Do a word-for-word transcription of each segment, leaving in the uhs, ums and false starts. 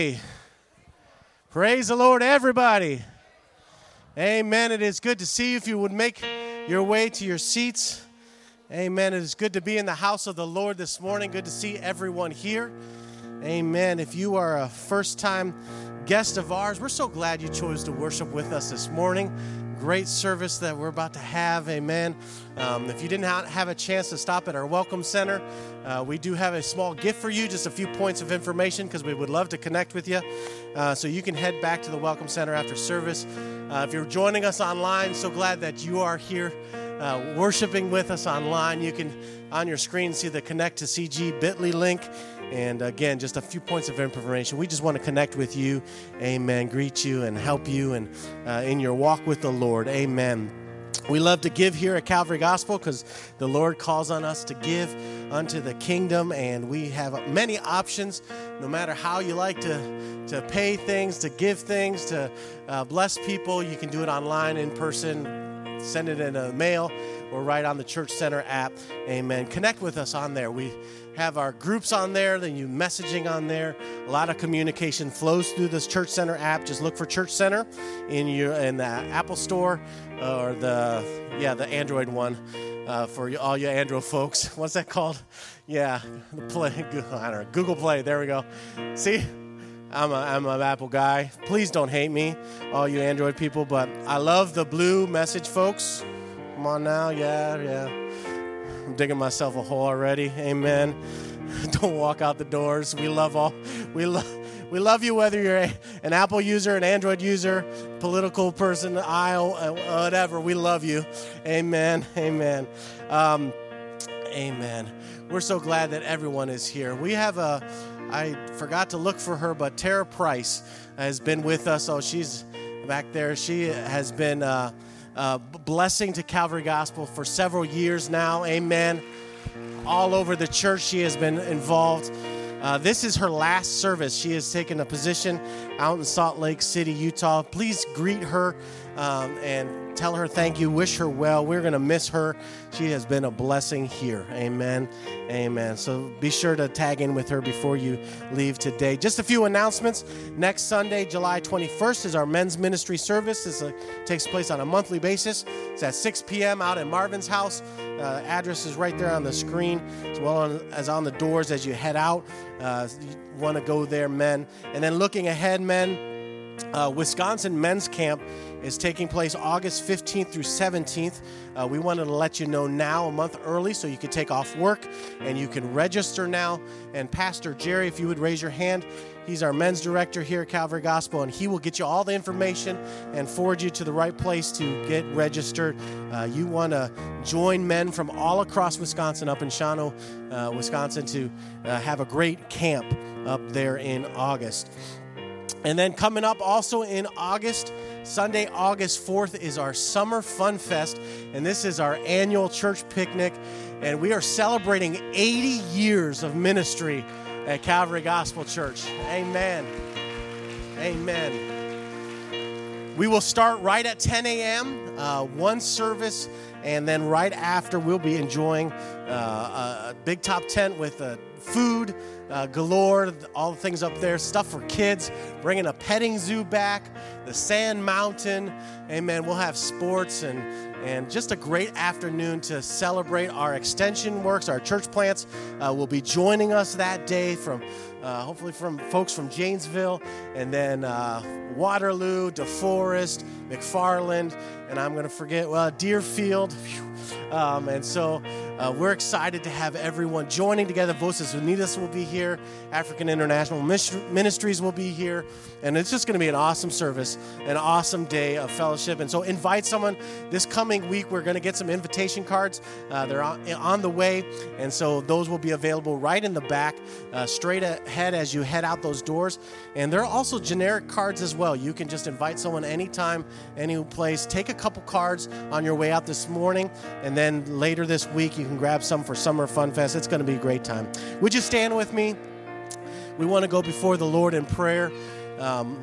Praise the Lord, everybody. Amen. It is good to see you. If you would make your way to your seats. Amen. It is good to be in the house of the Lord this morning. Good to see everyone here. Amen. If you are a first-time guest of ours, we're so glad you chose to worship with us this morning. Great service that we're about to have. Amen. Um, if you didn't have a chance to stop at our Welcome Center, uh, we do have a small gift for you, just a few points of information because we would love to connect with you. Uh, so you can head back to the Welcome Center after service. Uh, if you're joining us online, so glad that you are here uh, worshiping with us online. You can, on your screen, see the Connect to C G bit dot L Y link. And again, just a few points of information. We just want to connect with you, amen, greet you and help you and uh, in your walk with the Lord, amen. We love to give here at Calvary Gospel because the Lord calls on us to give unto the kingdom, and we have many options, no matter how you like to, to pay things, to give things, to uh, bless people. You can do it online, in person, send it in a mail, or right on the Church Center app, amen. Connect with us on there. We have our groups on there, then you messaging on there. A lot of communication flows through this Church Center app. Just look for Church Center in your in the Apple Store or the yeah the Android one uh, for all you Android folks. What's that called? Yeah, the Play. I don't know, Google Play. There we go. See, I'm a I'm an Apple guy. Please don't hate me, all you Android people. But I love the blue message, folks. Come on now, yeah, yeah. I'm digging myself a hole already. Amen. Don't walk out the doors. We love all. We love. We love you whether you're a, an Apple user, an Android user, political person, aisle, uh, whatever. We love you. Amen. Amen. Um, amen. We're so glad that everyone is here. We have a. I forgot to look for her, but Tara Price has been with us. Oh, she's back there. She has been. Uh, Uh, blessing to Calvary Gospel for several years now, amen. All over the church she has been involved. Uh, this is her last service. She has taken a position out in Salt Lake City, Utah. Please greet her um, and tell her thank you. Wish her well. We're going to miss her. She has been a blessing here, amen, amen. So be sure to tag in with her before you leave today. Just a few announcements. Next Sunday, July twenty-first, is our men's ministry service. This uh, takes place on a monthly basis. It's at six p.m. out at Marvin's house. Uh, address is right there on the screen, as well on, as on the doors as you head out. Uh, you want to go there, men. And then looking ahead, men, uh, Wisconsin Men's Camp is taking place August fifteenth through seventeenth. Uh, we wanted to let you know now, a month early, so you could take off work and you can register now. And Pastor Jerry, if you would raise your hand, he's our men's director here at Calvary Gospel, and he will get you all the information and forward you to the right place to get registered. Uh, you want to join men from all across Wisconsin, up in Shawano, uh, Wisconsin, to uh, have a great camp up there in August. And then coming up also in August, Sunday, August fourth, is our Summer Fun Fest, and this is our annual church picnic, and we are celebrating eighty years of ministry at Calvary Gospel Church. Amen. Amen. We will start right at ten a.m., uh, one service, and then right after we'll be enjoying uh, a big top tent with uh, food uh, galore, all the things up there, stuff for kids, bringing a petting zoo back, the Sand Mountain. Amen. We'll have sports and And just a great afternoon to celebrate our extension works. Our church plants uh, will be joining us that day from, uh, hopefully from folks from Janesville, and then uh, Waterloo, DeForest, McFarland, and I'm going to forget, well, Deerfield. Um, and so uh, we're excited to have everyone joining together. Voces Unidas will be here. African International Ministries will be here. And it's just going to be an awesome service, an awesome day of fellowship. And so invite someone. This coming week, we're going to get some invitation cards. Uh, they're on, on the way. And so those will be available right in the back, uh, straight ahead as you head out those doors. And there are also generic cards as well. You can just invite someone anytime, any place. Take a couple cards on your way out this morning. And then later this week, you can grab some for Summer Fun Fest. It's going to be a great time. Would you stand with me? We want to go before the Lord in prayer. Um,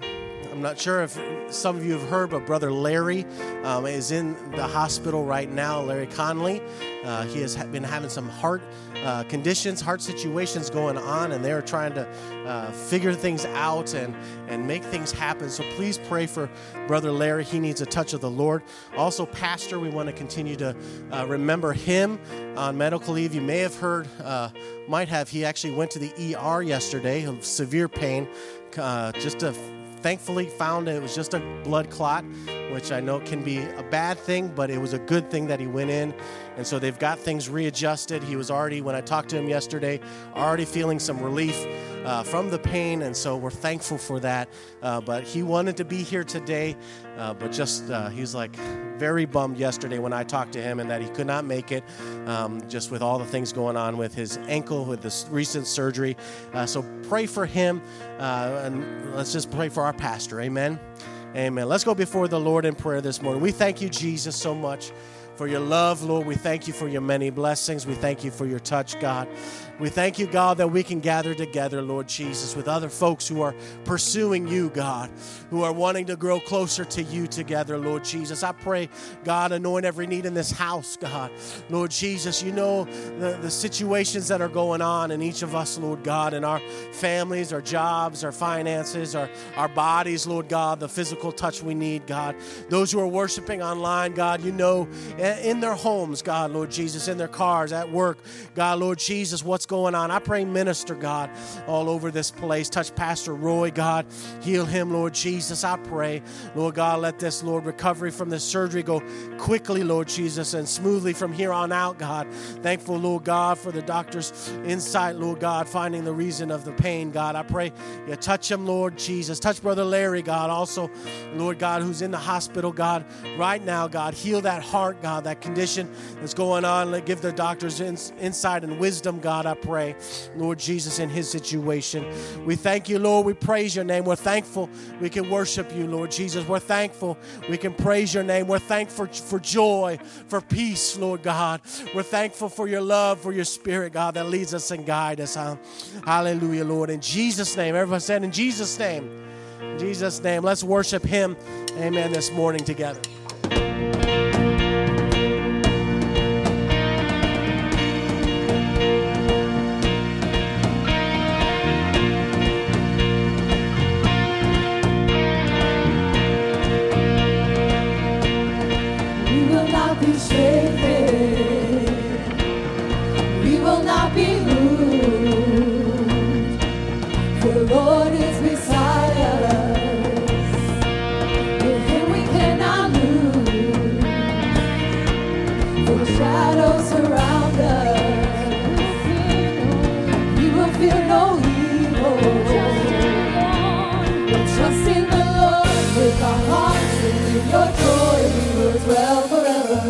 I'm not sure if some of you have heard, but Brother Larry um, is in the hospital right now, Larry Conley. Uh, he has been having some heart uh, conditions, heart situations going on, and they're trying to uh, figure things out and, and make things happen. So please pray for Brother Larry. He needs a touch of the Lord. Also, Pastor, we want to continue to uh, remember him on medical leave. You may have heard, uh, might have, he actually went to the E R yesterday of severe pain, uh, just to thankfully found it was just a blood clot, which I know can be a bad thing, but it was a good thing that he went in. And so they've got things readjusted. He was already, when I talked to him yesterday, already feeling some relief uh, from the pain. And so we're thankful for that. Uh, but he wanted to be here today, uh, but just uh, he was like very bummed yesterday when I talked to him and that he could not make it, um, just with all the things going on with his ankle, with this recent surgery. Uh, so pray for him, uh, and let's just pray for our pastor. Amen. Amen. Let's go before the Lord in prayer this morning. We thank you, Jesus, so much for your love, Lord. We thank you for your many blessings. We thank you for your touch, God. We thank you, God, that we can gather together, Lord Jesus, with other folks who are pursuing you, God, who are wanting to grow closer to you together, Lord Jesus. I pray, God, anoint every need in this house, God. Lord Jesus, you know the, the situations that are going on in each of us, Lord God, in our families, our jobs, our finances, our, our bodies, Lord God, the physical touch we need, God. Those who are worshiping online, God, you know, in their homes, God, Lord Jesus, in their cars, at work, God, Lord Jesus, what's going on. I pray, minister, God, all over this place. Touch Pastor Roy, God. Heal him, Lord Jesus. I pray, Lord God, let this, Lord, recovery from this surgery go quickly, Lord Jesus, and smoothly from here on out, God. Thankful, Lord God, for the doctor's insight, Lord God, finding the reason of the pain, God. I pray you touch him, Lord Jesus. Touch Brother Larry, God, also, Lord God, who's in the hospital, God, right now, God. Heal that heart, God, that condition that's going on. Let give the doctors ins- insight and wisdom, God, I pray, Lord Jesus, in his situation. We thank you, Lord. We praise your name. We're thankful we can worship you, Lord Jesus. We're thankful we can praise your name. We're thankful for, for joy, for peace, Lord God. We're thankful for your love, for your spirit, God, that leads us and guides us. Huh? Hallelujah, Lord. In Jesus' name. Everyone said in Jesus' name. In Jesus' name. Let's worship him, amen, this morning together. We will not be moved, for the Lord is beside us. With him we cannot lose, for the shadows surround us. We will fear no evil. We'll trust in the Lord with our hearts, and in your joy we will dwell forever.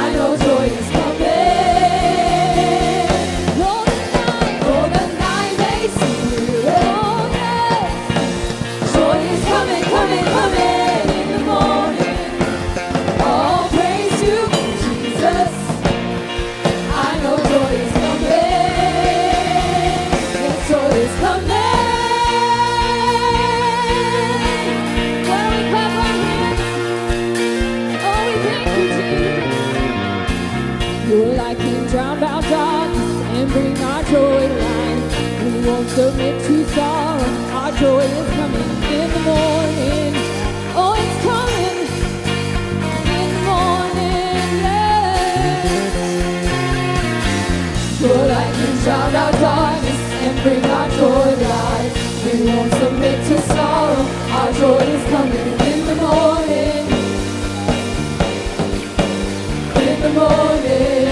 Joy is coming. won't submit to sorrow. Our joy is coming in the morning. Oh, it's coming in the morning, yeah. Your light can drown our darkness and bring our joy to life. We won't submit to sorrow. Our joy is coming in the morning. In the morning.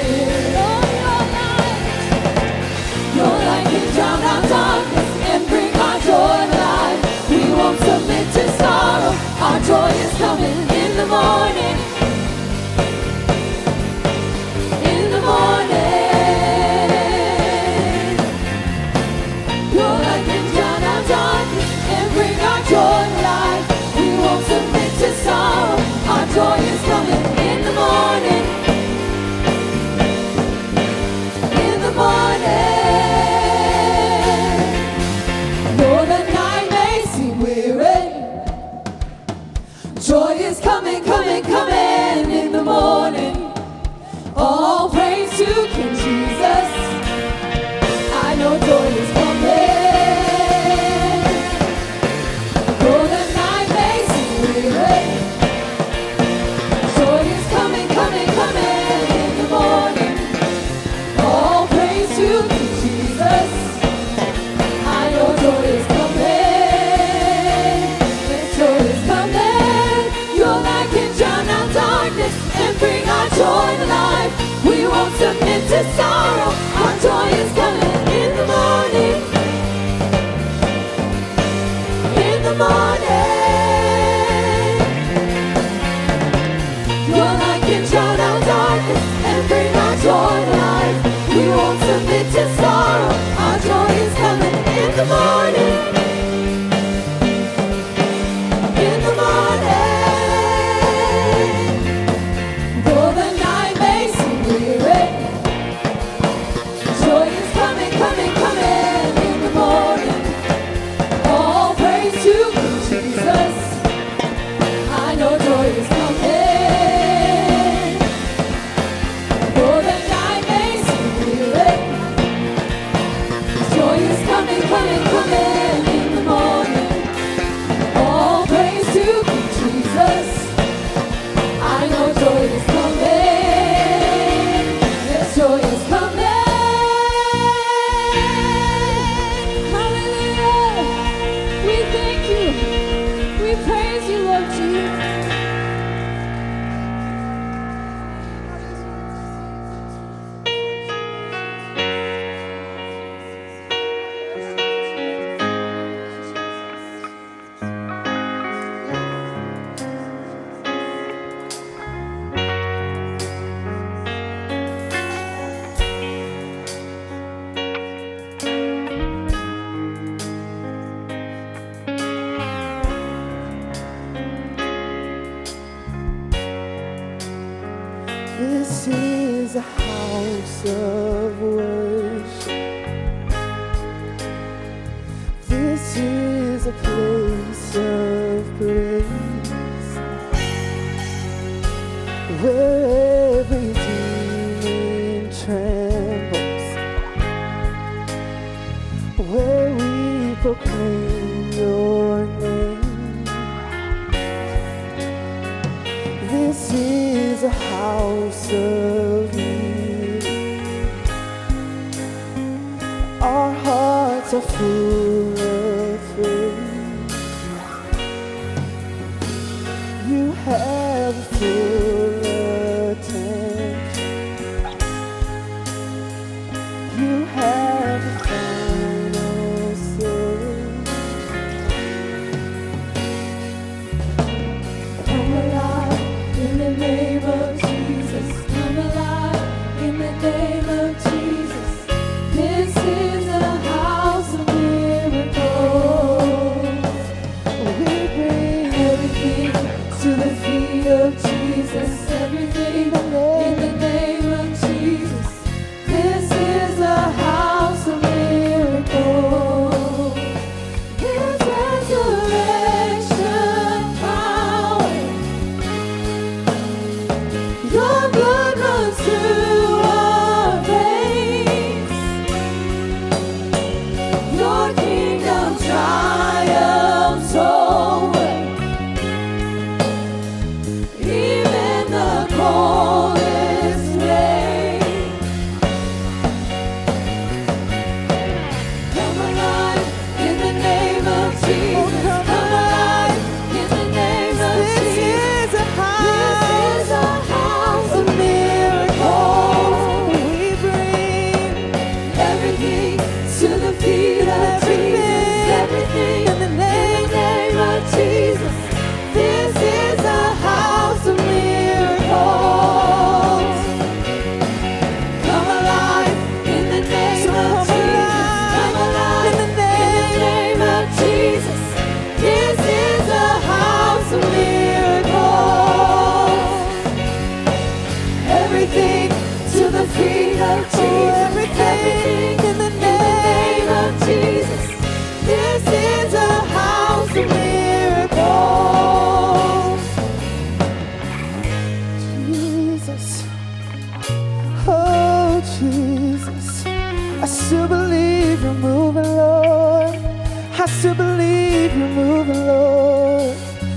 Your light can drown our darkness and bring our joy to life. We won't submit to sorrow. Our joy is coming in the morning. In the morning. Your light can drown our darkness and bring our joy to life. We won't submit to sorrow. Our joy is coming in the morning. In the morning. Joy is coming, coming, coming in the morning. All praise to King Jesus. I know joy is coming. Though the night may seem weary, joy is coming, coming, coming in the morning. All praise to King Jesus. I know joy is coming. Yes, joy is coming. And bring our joy to life. We won't submit to sorrow. Our joy is coming in the morning. In the morning. Your light can drown our darkness and bring our joy to life. We won't submit to sorrow. Our joy is coming in the morning. In the morning. This is a house of worship. This is a place of praise, where every demon trembles, where we proclaim your name. This is a house of healing. Our hearts are full of faith. You have full attention. You have the final say. Come alive in the name of Jesus. Come alive in the name of Jesus. This is a house of miracles. still believe you're moving, Lord. I still believe you're moving, Lord.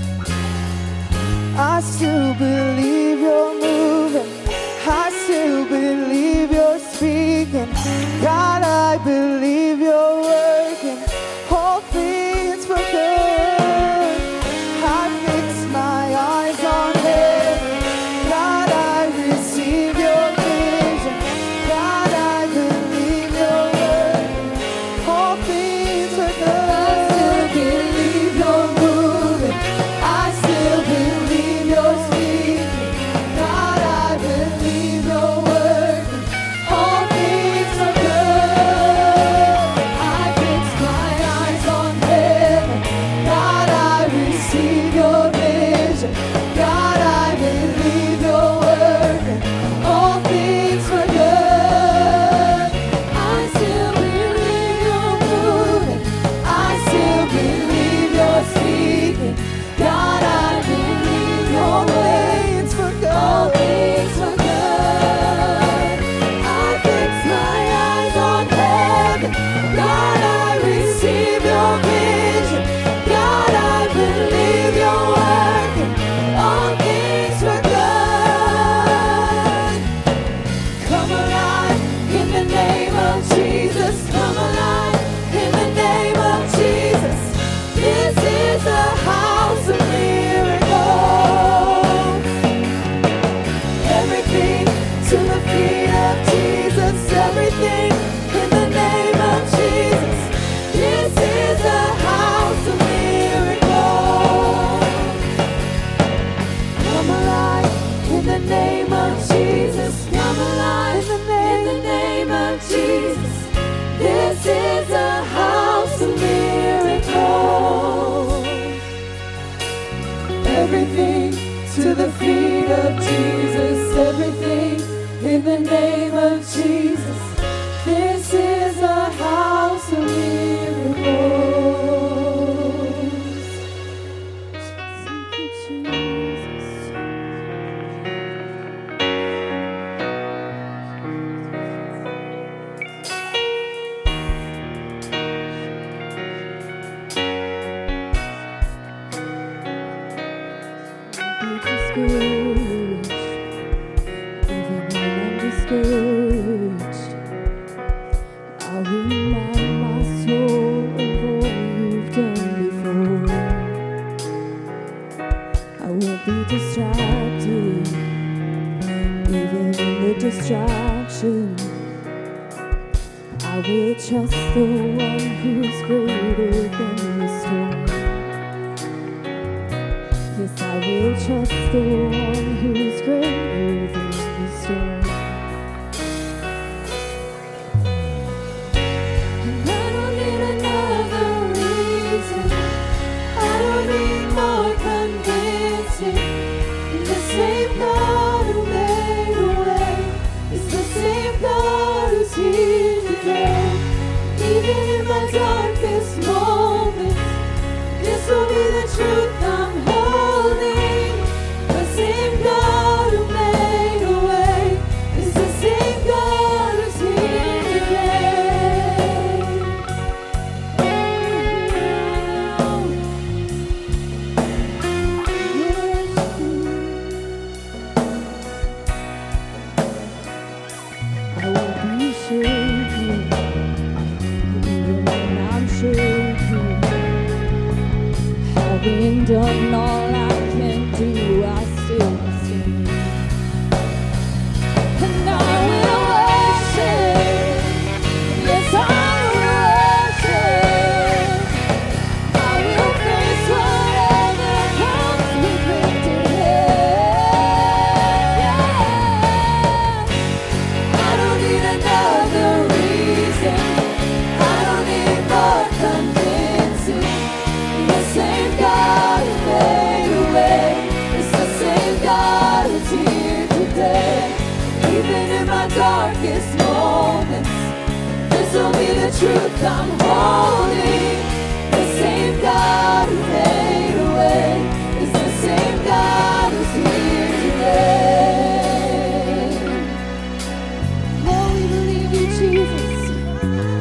I still believe you're moving. I still believe you're speaking. God, I believe you're working all things for good. I fix my eyes on heaven. God, I receive your vision. God, I believe you're working all things for good. I still believe you're moving. I still believe you're speaking. God, I believe you're working all things for good. I fix my eyes on heaven. God, I receive your vision. God, I believe you're working all things for good. I still believe you're moving. I still believe you're speaking. God, I believe you're working It's for all good. things for good. I fix my eyes on heaven. God, I receive your vision. God, I believe you're working all things for good. Come alive in the name of Jesus. Come alive in the name of Jesus. This is a house of miracles. Everything to the feet of Jesus. Everything in the name of Jesus. This is a house of miracles. Come alive in the name of Jesus. Come alive in the name of Jesus. This is a house of miracles. Everything to the feet of Jesus. Everything in the name of Jesus. This is a house of miracles. Thank you, Jesus. Be discouraged, even when I'm discouraged. I'll remind my soul of all you've done before. I won't be distracted, even in the distraction. I will trust the one who's greater than the storm. Yes, I will trust the one who's greater than the storm. And I don't need another reason. I don't need more convincing. The same God who made a way is the same God who's here today. Even in my darkest moments, this will be the truth I'm holding. The same God who made a way is the same God who's here today. I won't be shaken, even when I'm shaken. Having done all I can do, I still sing. And I will worship. Yes, I will worship. I will face whatever comes with lifted head. I don't need another reason. I don't need more convincing. The same God who made a way is the same God who's here today. Even in my darkest moments, this will be the truth I'm holding. The same God who made a way is the same God who's here today. Oh, we believe you, Jesus.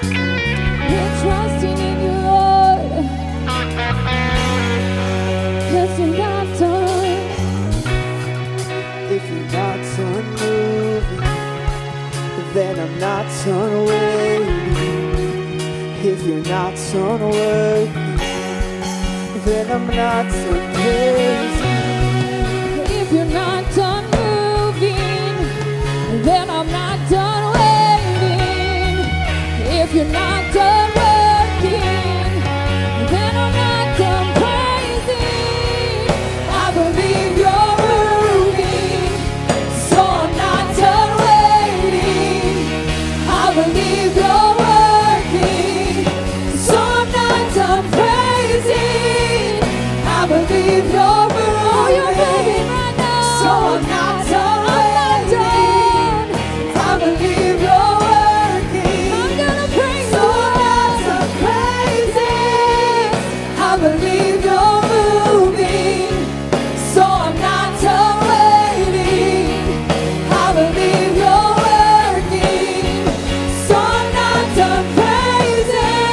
If you're not done working, then I'm not done praising. If you're not done moving, then I'm not done waiting. If you're not done working, then I'm not done praising. I believe you're moving, so I'm not done waiting. I believe you're working, so I'm not done praising. I believe you're moving, oh, you're moving right now, so I'm not done waiting. I believe you're working, I'm gonna praise so I'm not done praising. I believe you're moving, so I'm not done waiting. I believe you're working, so I'm not done praising.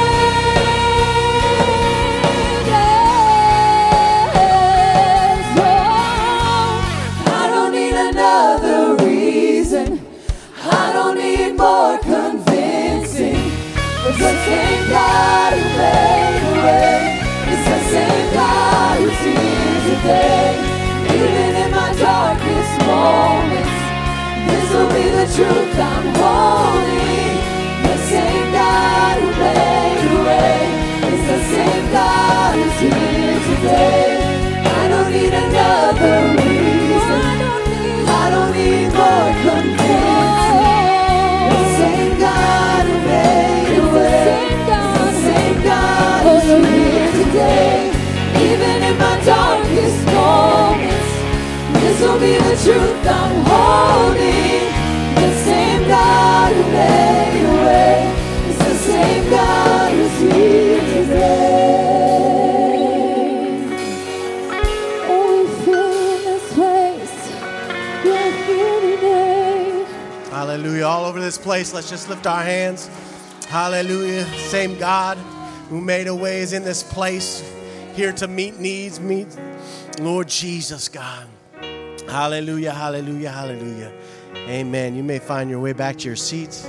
Yes, oh, I don't need another reason. I don't need more convincing. It's the same God who made a way. It's the same God who's here today. Even in my darkest moments, this will be the truth I'm holding. The same God who made a way. It's the same God who's here today. I don't need another reason. I don't need more convincing. The same God who made a way. The same God who's here today. Even in my darkest moments, this will be the truth I'm holding. The same God who made a way. It's the same God who's here today. Oh, we feel in this place. You're here today. Hallelujah. All over this place, let's just lift our hands. Hallelujah. Same God who made a way is in this place, here to meet needs, meet Lord Jesus, God. Hallelujah, hallelujah, hallelujah. Amen. You may find your way back to your seats.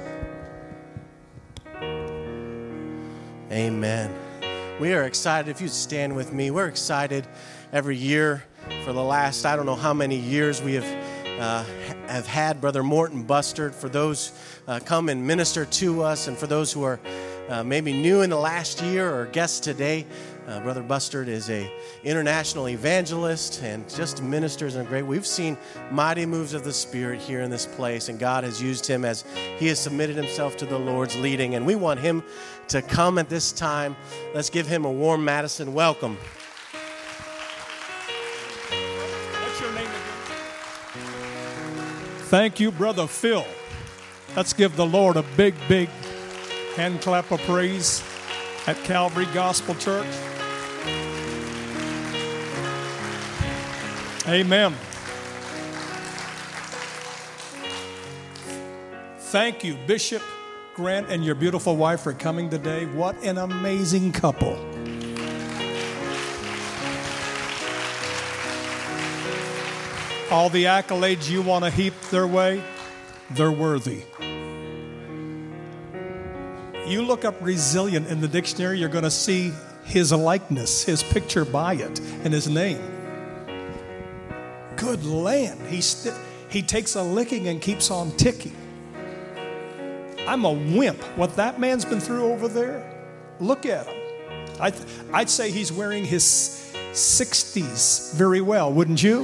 Amen. We are excited. If you stand with me, we're excited every year for the last, I don't know how many years we have uh, have had Brother Morton Bustard. For those uh, come and minister to us, and for those who are uh, maybe new in the last year or guests today, uh, Brother Bustard is a international evangelist and just ministers in a great. We've seen mighty moves of the Spirit here in this place, and God has used him as he has submitted himself to the Lord's leading, and we want him to come at this time. Let's give him a warm Madison welcome. What's your name again? Thank you, Brother Phil. Let's give the Lord a big, big hand clap of praise at Calvary Gospel Church. Amen. Thank you, Bishop Grant and your beautiful wife, for coming today. What an amazing couple. All the accolades you want to heap their way, they're worthy. You look up resilient in the dictionary, you're going to see his likeness, his picture by it, and his name. Good land. He, st- he takes a licking and keeps on ticking. I'm a wimp. What that man's been through over there, look at him. I th- I'd say he's wearing his sixties very well, wouldn't you?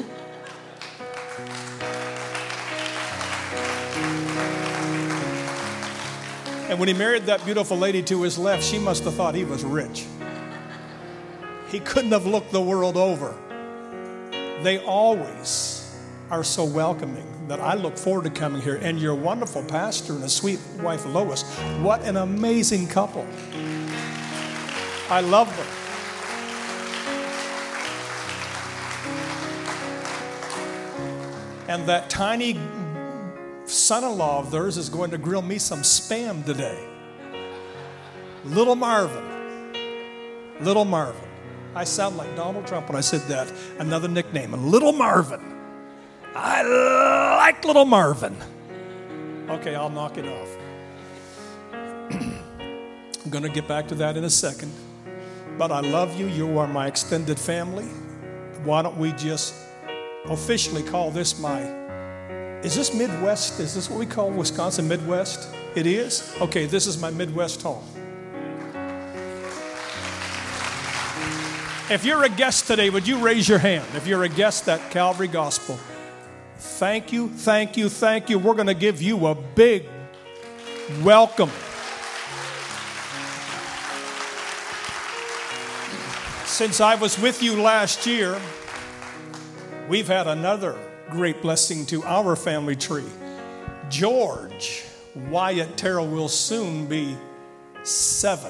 And when he married that beautiful lady to his left, she must have thought he was rich. He couldn't have looked the world over. They always are so welcoming that I look forward to coming here. And your wonderful pastor and his sweet wife, Lois, what an amazing couple. I love them. And that tiny son-in-law of theirs is going to grill me some spam today. Little Marvin. Little Marvin. I sound like Donald Trump when I said that. Another nickname, Little Marvin. I like Little Marvin. Okay, I'll knock it off. I'm going to get back to that in a second. But I love you. You are my extended family. Why don't we just officially call this my, is this Midwest? Is this what we call Wisconsin Midwest? It is? Okay, this is my Midwest home. If you're a guest today, would you raise your hand? If you're a guest at Calvary Gospel, thank you, thank you, thank you. We're going to give you a big welcome. Since I was with you last year, we've had another great blessing to our family tree. George Wyatt Terrell will soon be seven.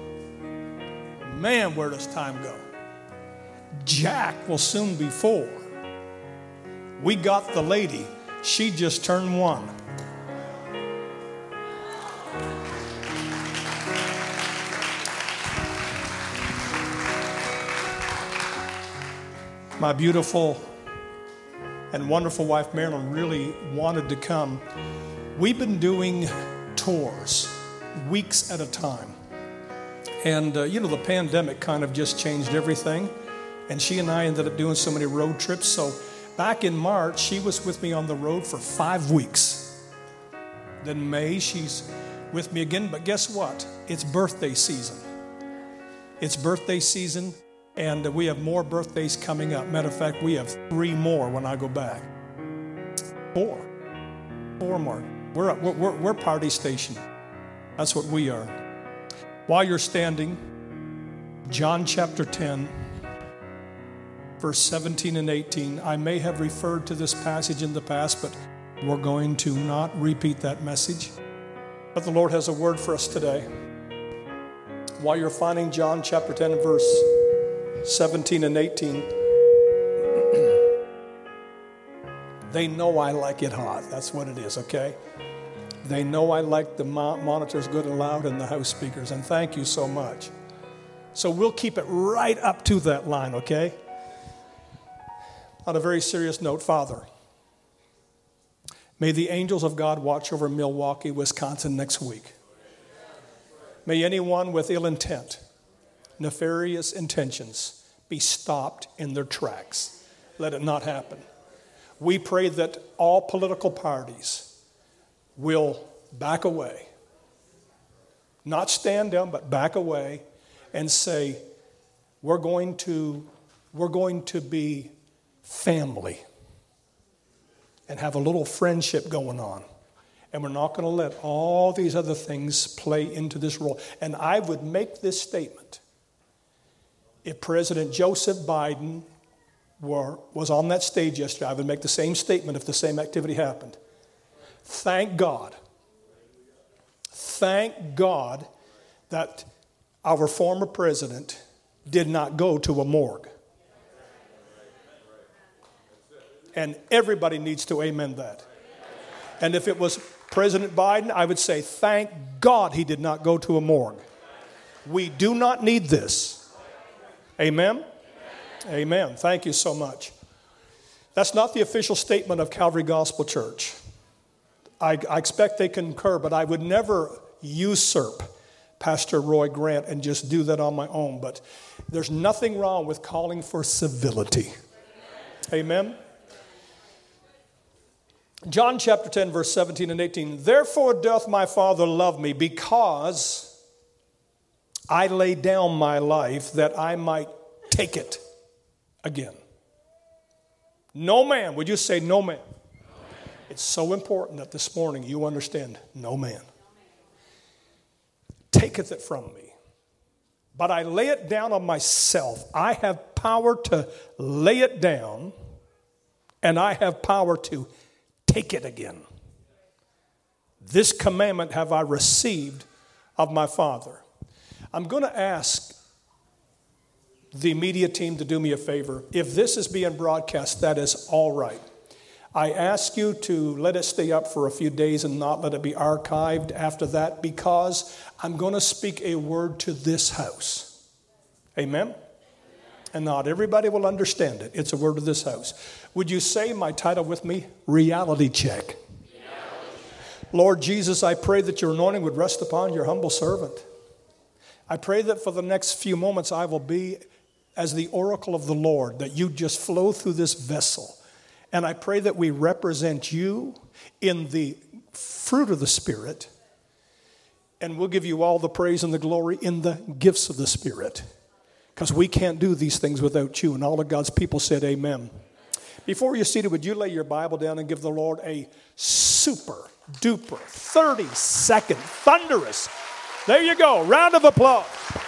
Man, where does time go? Jack will soon be four. We got the lady. She just turned one. My beautiful and wonderful wife, Marilyn, really wanted to come. We've been doing tours, weeks at a time. And, uh, you know, the pandemic kind of just changed everything. And she and I ended up doing so many road trips. So back in March, she was with me on the road for five weeks. Then May, she's with me again. But guess what? It's birthday season. It's birthday season. And we have more birthdays coming up. Matter of fact, we have three more when I go back. Four. Four more. We're, we're, we're party station. That's what we are. While you're standing, John chapter ten, verse seventeen and eighteen. I may have referred to this passage in the past, but we're going to not repeat that message. But the Lord has a word for us today. While you're finding John chapter ten, verse seventeen and eighteen, they know I like it hot. That's what it is, okay? They know I like the monitors good and loud and the house speakers, and thank you so much. So we'll keep it right up to that line, okay? On a very serious note, Father, may the angels of God watch over Milwaukee, Wisconsin next week. May anyone with ill intent, nefarious intentions, be stopped in their tracks. Let it not happen. We pray that all political parties will back away. Not stand down, but back away and say, we're going to, we're going to be family and have a little friendship going on. And we're not going to let all these other things play into this role. And I would make this statement. If President Joseph Biden were, was on that stage yesterday, I would make the same statement if the same activity happened. Thank God. Thank God that our former president did not go to a morgue. And everybody needs to amen that. And if it was President Biden, I would say, thank God he did not go to a morgue. We do not need this. Amen? Amen. Thank you so much. That's not the official statement of Calvary Gospel Church. I, I expect they concur, but I would never usurp Pastor Roy Grant and just do that on my own. But there's nothing wrong with calling for civility. Amen? John chapter ten, verse seventeen and eighteen. Therefore doth my Father love me, because I lay down my life that I might take it again. No man, would you say no man? It's so important that this morning you understand, no man taketh it from me. But I lay it down on myself. I have power to lay it down, and I have power to take it again. This commandment have I received of my Father. I'm going to ask the media team to do me a favor. If this is being broadcast, that is all right. I ask you to let it stay up for a few days and not let it be archived after that, because I'm going to speak a word to this house. Amen? And not everybody will understand it. It's a word to this house. Would you say my title with me? Reality check. Reality check. Lord Jesus, I pray that your anointing would rest upon your humble servant. I pray that for the next few moments I will be as the oracle of the Lord, that you just flow through this vessel. And I pray that we represent you in the fruit of the Spirit, and we'll give you all the praise and the glory in the gifts of the Spirit, because we can't do these things without you. And all of God's people said amen. Before you're seated, would you lay your Bible down and give the Lord a super duper thirty second thunderous, there you go, round of applause.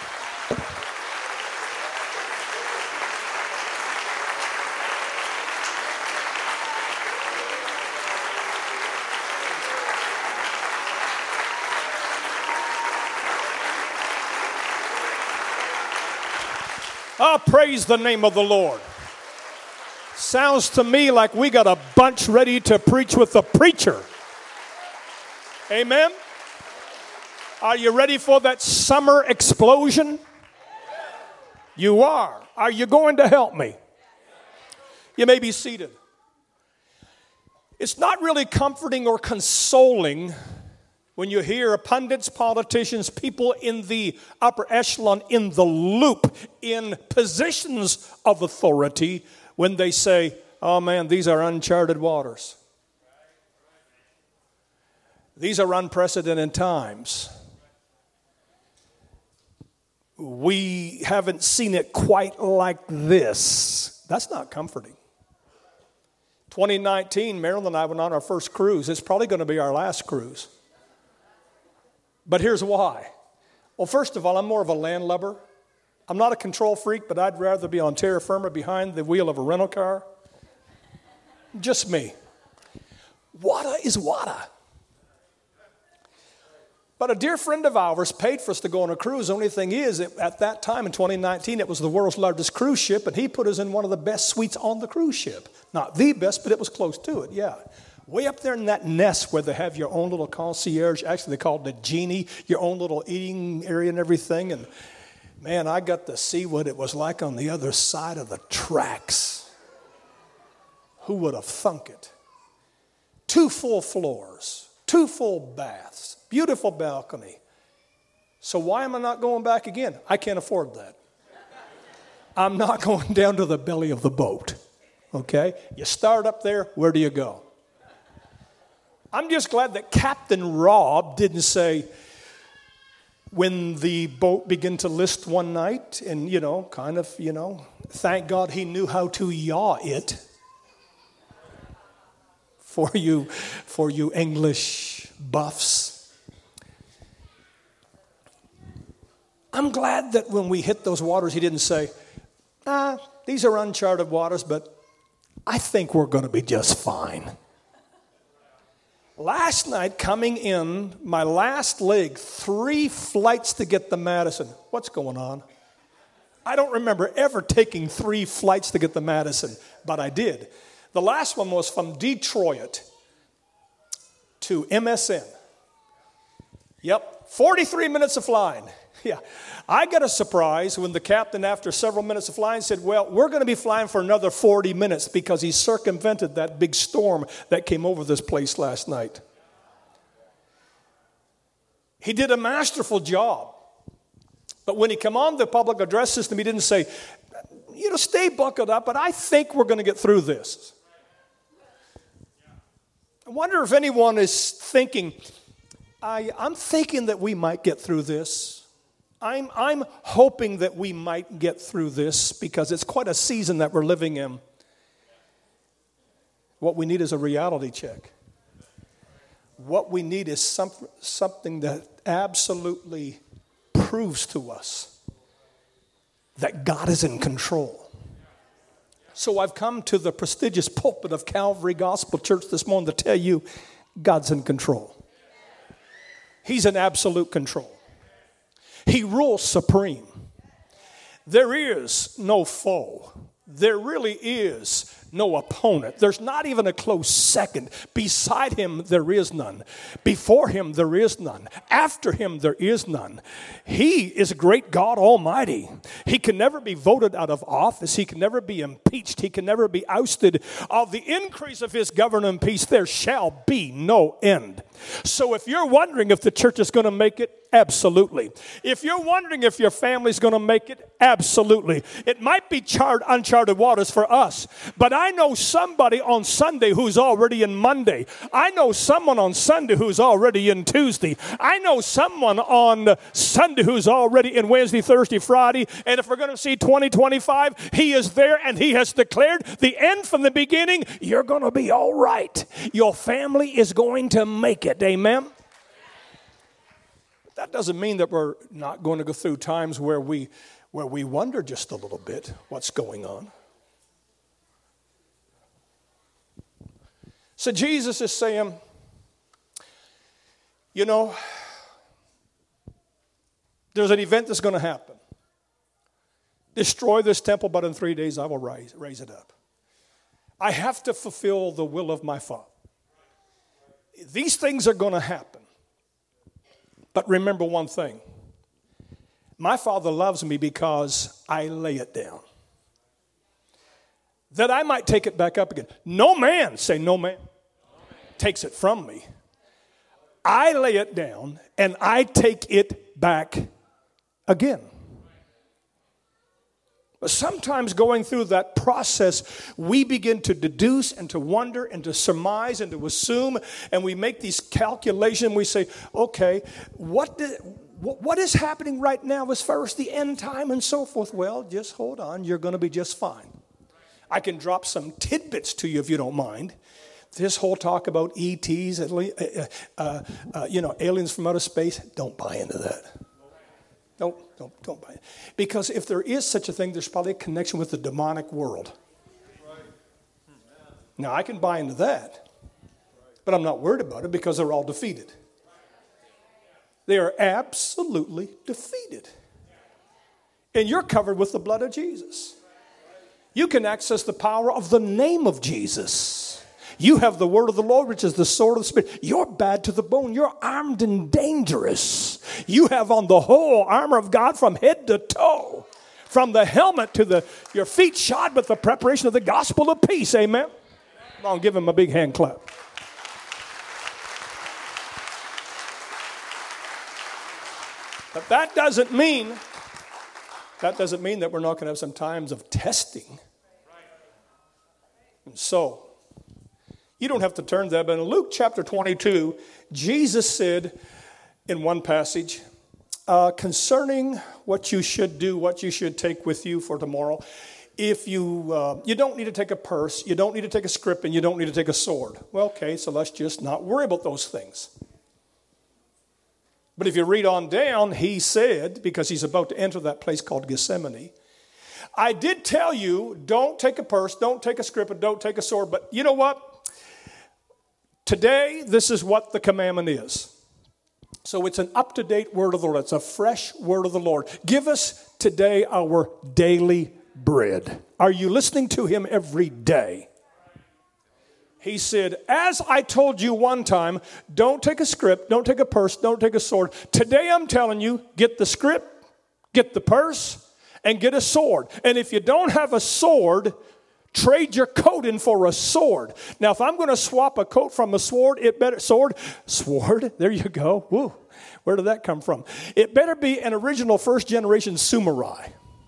Oh, praise the name of the Lord. Sounds to me like we got a bunch ready to preach with the preacher. Amen? Are you ready for that summer explosion? You are. Are you going to help me? You may be seated. It's not really comforting or consoling when you hear pundits, politicians, people in the upper echelon, in the loop, in positions of authority, when they say, oh man, these are uncharted waters. These are unprecedented times. We haven't seen it quite like this. That's not comforting. twenty nineteen, Marilyn and I went on our first cruise. It's probably going to be our last cruise. But here's why. Well, first of all, I'm more of a landlubber. I'm not a control freak, but I'd rather be on terra firma behind the wheel of a rental car. Just me. Wada is wada. But a dear friend of ours paid for us to go on a cruise. The only thing is, it, at that time in twenty nineteen, it was the world's largest cruise ship, and he put us in one of the best suites on the cruise ship. Not the best, but it was close to it, yeah. Way up there in that nest where they have your own little concierge. Actually, they call it the genie, your own little eating area and everything. And man, I got to see what it was like on the other side of the tracks. Who would have thunk it? Two full floors, two full baths, beautiful balcony. So why am I not going back again? I can't afford that. I'm not going down to the belly of the boat. Okay? You start up there, where do you go? I'm just glad that Captain Rob didn't say, when the boat began to list one night, and, you know, kind of, you know, thank God he knew how to yaw it. For you, for you English buffs. I'm glad that when we hit those waters, he didn't say, ah, these are uncharted waters, but I think we're going to be just fine. Last night, coming in, my last leg, three flights to get to Madison. What's going on? I don't remember ever taking three flights to get to Madison, but I did. The last one was from Detroit to M S N. Yep, forty-three minutes of flying. Yeah, I got a surprise when the captain, after several minutes of flying, said, well, we're going to be flying for another forty minutes because he circumvented that big storm that came over this place last night. He did a masterful job. But when he came on the public address system, he didn't say, you know, stay buckled up, but I think we're going to get through this. I wonder if anyone is thinking, I, I'm thinking that we might get through this. I'm, I'm hoping that we might get through this because it's quite a season that we're living in. What we need is a reality check. What we need is some, something that absolutely proves to us that God is in control. So I've come to the prestigious pulpit of Calvary Gospel Church this morning to tell you God's in control. He's in absolute control. He rules supreme. There is no foe. There really is no opponent. There's not even a close second. Beside him, there is none. Before him, there is none. After him, there is none. He is a great God Almighty. He can never be voted out of office. He can never be impeached. He can never be ousted. Of the increase of his government peace, there shall be no end. So if you're wondering if the church is going to make it, absolutely. If you're wondering if your family's going to make it, absolutely. It might be charred, uncharted waters for us, but I know somebody on Sunday who's already in Monday. I know someone on Sunday who's already in Tuesday. I know someone on Sunday who's already in Wednesday, Thursday, Friday, and if we're going to see twenty twenty-five, he is there and he has declared the end from the beginning. You're going to be all right. Your family is going to make it. Amen? That doesn't mean that we're not going to go through times where we where we wonder just a little bit what's going on. So Jesus is saying, you know, there's an event that's going to happen. Destroy this temple, but in three days I will raise, raise it up. I have to fulfill the will of my Father. These things are going to happen. But remember one thing. My Father loves me because I lay it down, that I might take it back up again. No man, say no man, takes it from me. I lay it down and I take it back again. But sometimes going through that process, we begin to deduce and to wonder and to surmise and to assume, and we make these calculations. We say, okay, what, did, what is happening right now as far as the end time and so forth? Well, just hold on. You're going to be just fine. I can drop some tidbits to you if you don't mind. This whole talk about E Ts, uh, uh, uh, you know, aliens from outer space, don't buy into that. Don't, don't, don't buy it. Because if there is such a thing, there's probably a connection with the demonic world. Now, I can buy into that, but I'm not worried about it because they're all defeated. They are absolutely defeated. And you're covered with the blood of Jesus. You can access the power of the name of Jesus. You have the word of the Lord, which is the sword of the Spirit. You're bad to the bone. You're armed and dangerous. You have on the whole armor of God from head to toe, from the helmet to the your feet shod with the preparation of the gospel of peace. Amen. Come on, give him a big hand clap. But that doesn't mean that doesn't mean that we're not going to have some times of testing. And so, you don't have to turn there, but in Luke chapter twenty-two, Jesus said in one passage, uh, concerning what you should do, what you should take with you for tomorrow, if you, uh, you don't need to take a purse, you don't need to take a scrip, and you don't need to take a sword. Well, okay, so let's just not worry about those things. But if you read on down, he said, because he's about to enter that place called Gethsemane, I did tell you, don't take a purse, don't take a scrip, and don't take a sword, but you know what? Today, this is what the commandment is. So it's an up-to-date word of the Lord. It's a fresh word of the Lord. Give us today our daily bread. Are you listening to him every day? He said, as I told you one time, don't take a scrip, don't take a purse, don't take a sword. Today I'm telling you, get the scrip, get the purse, and get a sword. And if you don't have a sword, trade your coat in for a sword. Now, if I'm going to swap a coat from a sword, it better, sword, sword, there you go. Woo. Where did that come from? It better be an original first generation samurai.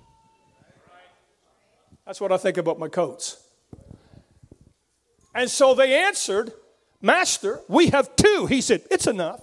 That's what I think about my coats. And so they answered, Master, we have two. He said, it's enough.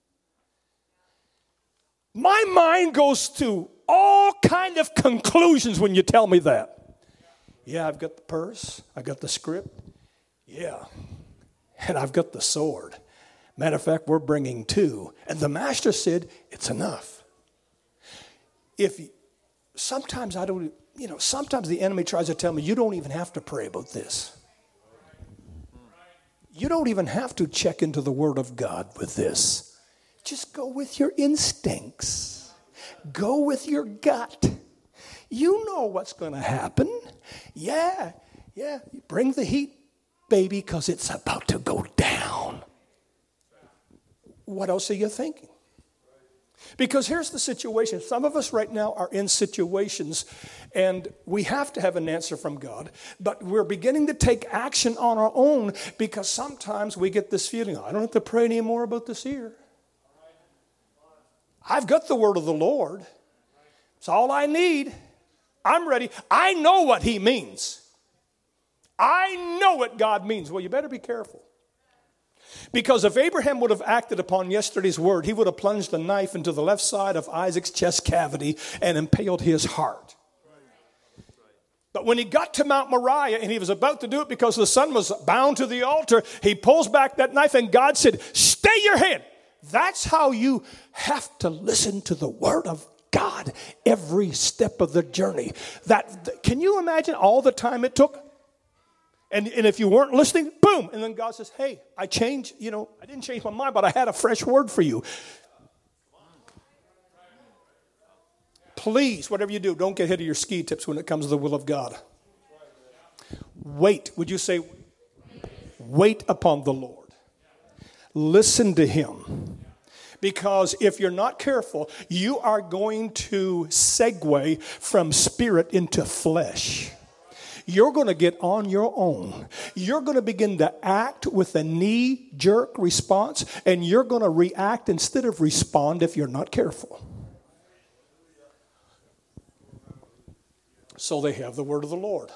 My mind goes to all kind of conclusions when you tell me that. Yeah, I've got the purse. I got the script. Yeah. And I've got the sword. Matter of fact, we're bringing two. And the master said, it's enough. If sometimes I don't, you know, sometimes the enemy tries to tell me, you don't even have to pray about this. You don't even have to check into the Word of God with this. Just go with your instincts. Go with your gut. You know what's going to happen. Yeah, Yeah, bring the heat, baby, because it's about to go down. What else are you thinking? Because here's the situation. Some of us right now are in situations and we have to have an answer from God, but we're beginning to take action on our own because sometimes we get this feeling, I don't have to pray anymore about this here. I've got the word of the Lord. It's all I need. I'm ready. I know what he means. I know what God means. Well, you better be careful. Because if Abraham would have acted upon yesterday's word, he would have plunged a knife into the left side of Isaac's chest cavity and impaled his heart. But when he got to Mount Moriah and he was about to do it because the son was bound to the altar, he pulls back that knife and God said, stay your hand. That's how you have to listen to the word of God every step of the journey. That, can you imagine all the time it took? And, and if you weren't listening, boom. And then God says, hey, I changed, you know, I didn't change my mind, but I had a fresh word for you. Please, whatever you do, don't get ahead of your ski tips when it comes to the will of God. Wait. Would you say, wait upon the Lord. Listen to him. Because if you're not careful, you are going to segue from spirit into flesh. You're going to get on your own. You're going to begin to act with a knee-jerk response, and you're going to react instead of respond if you're not careful. So they have the word of the Lord.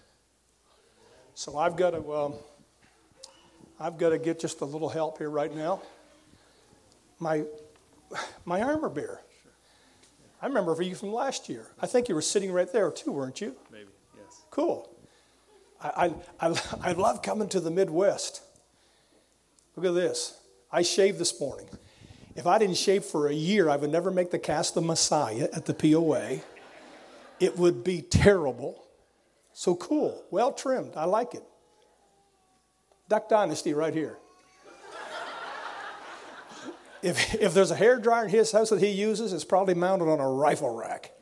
So I've got to, um, I've got to get just a little help here right now. My, my armor bearer. I remember for you from last year. I think you were sitting right there too, weren't you? Maybe. Yes. Cool. I, I, I, I love coming to the Midwest. Look at this. I shaved this morning. If I didn't shave for a year, I would never make the cast of Messiah at the P O A. It would be terrible. So cool. Well trimmed. I like it. Duck Dynasty right here. If, if there's a hairdryer in his house that he uses, it's probably mounted on a rifle rack.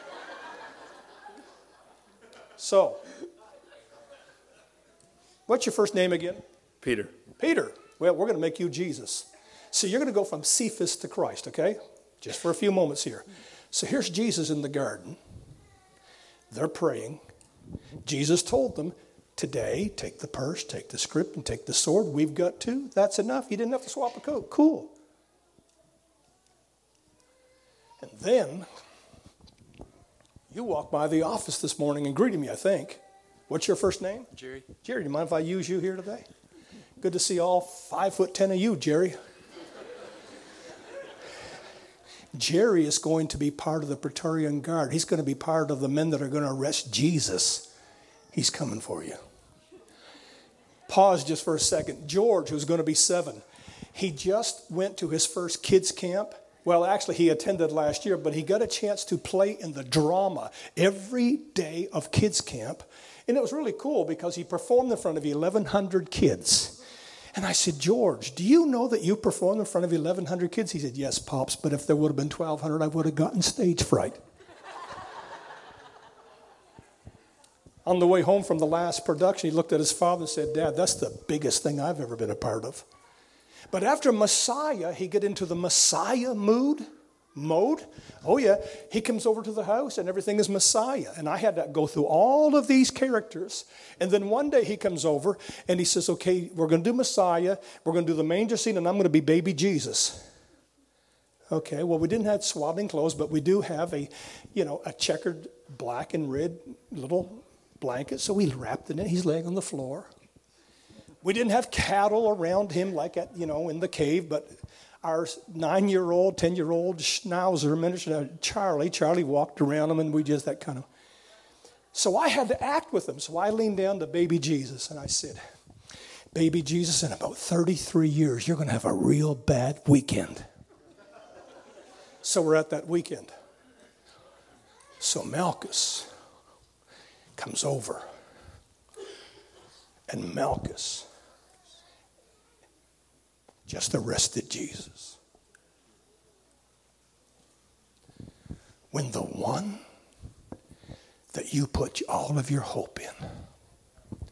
So, what's your first name again? Peter. Peter. Well, we're going to make you Jesus. So you're going to go from Cephas to Christ, okay? Just for a few moments here. So here's Jesus in the garden. They're praying. Jesus told them, today, take the purse, take the script, and take the sword. We've got two. That's enough. You didn't have to swap a coat. Cool. And then, you walked by the office this morning and greeted me, I think. What's your first name? Jerry. Jerry, do you mind if I use you here today? Good to see all five foot ten of you, Jerry. Jerry is going to be part of the Praetorian Guard. He's going to be part of the men that are going to arrest Jesus. He's coming for you. Pause just for a second. George, who's going to be seven, he just went to his first kids camp. Well, actually, he attended last year, but he got a chance to play in the drama every day of kids camp. And it was really cool because he performed in front of eleven hundred kids. And I said, George, do you know that you performed in front of eleven hundred kids? He said, yes, Pops, but if there would have been twelve hundred, I would have gotten stage fright. On the way home from the last production, he looked at his father and said, Dad, that's the biggest thing I've ever been a part of. But after Messiah, he get into the Messiah mood, mode. Oh yeah, he comes over to the house and everything is Messiah. And I had to go through all of these characters. And then one day he comes over and he says, okay, we're going to do Messiah. We're going to do the manger scene and I'm going to be baby Jesus. Okay, well, we didn't have swaddling clothes, but we do have a, you know, a checkered black and red little blanket. So we wrapped it in. He's laying on the floor. We didn't have cattle around him like at, you know, in the cave, but our nine-year-old, ten-year-old schnauzer, miniature Charlie, Charlie walked around him, and we just that kind of. So I had to act with him. So I leaned down to baby Jesus, and I said, baby Jesus, in about thirty-three years, you're going to have a real bad weekend. So we're at that weekend. So Malchus comes over, and Malchus just arrested Jesus. When the one that you put all of your hope in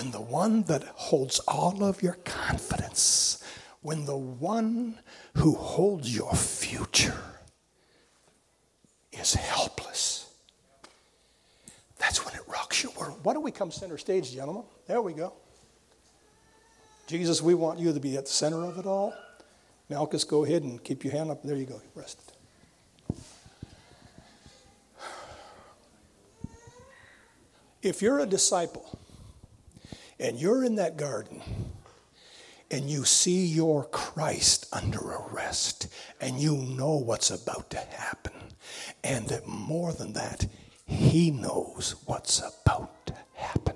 when the one that holds all of your confidence, when the one who holds your future is helpless, that's when it rocks your world. Why don't we come center stage, gentlemen? There we go. Jesus, we want you to be at the center of it all. Malchus, go ahead and keep your hand up. There you go. Rest it. If you're a disciple and you're in that garden and you see your Christ under arrest and you know what's about to happen, and more than that, he knows what's about to happen.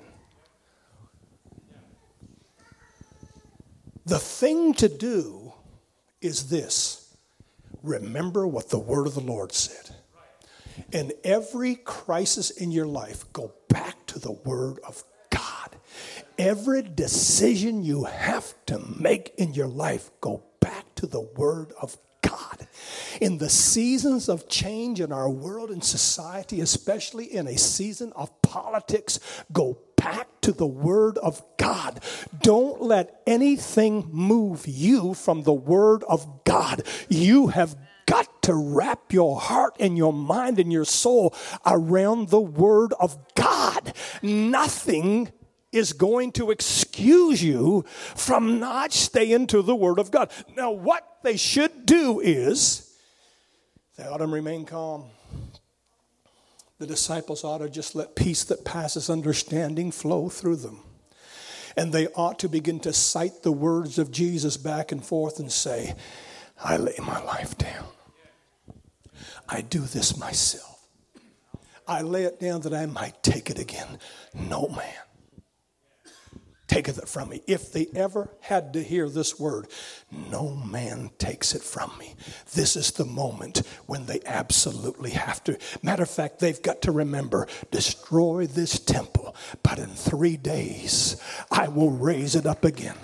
The thing to do is this: remember what the word of the Lord said. In every crisis in your life, go back to the word of God. Every decision you have to make in your life, go back to the word of God. In the seasons of change in our world and society, especially in a season of politics, go back to the word of God. Don't let anything move you from the word of God. You have got to wrap your heart and your mind and your soul around the word of God. Nothing is going to excuse you from not staying to the word of God. Now, what they should do is they ought to remain calm. The disciples ought to just let peace that passes understanding flow through them. And they ought to begin to cite the words of Jesus back and forth and say, I lay my life down. I do this myself. I lay it down that I might take it again. No man taketh it from me. If they ever had to hear this word, no man takes it from me. This is the moment when they absolutely have to. Matter of fact, they've got to remember, destroy this temple, but in three days I will raise it up again.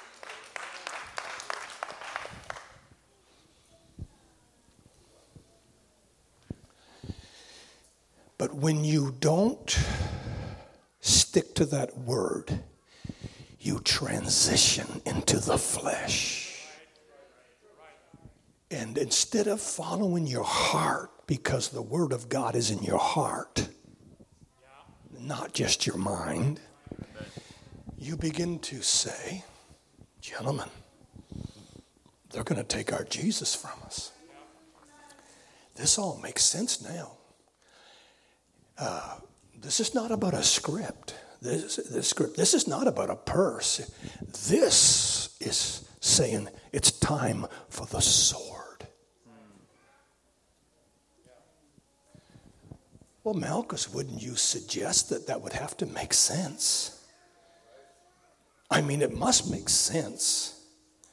But when you don't stick to that word, you transition into the flesh. And instead of following your heart, because the word of God is in your heart, not just your mind, you begin to say, gentlemen, they're going to take our Jesus from us. This all makes sense now. Uh, this is not about a script. This, this script. This is not about a purse. This is saying it's time for the sword. Well, Malchus, wouldn't you suggest that that would have to make sense? I mean, it must make sense.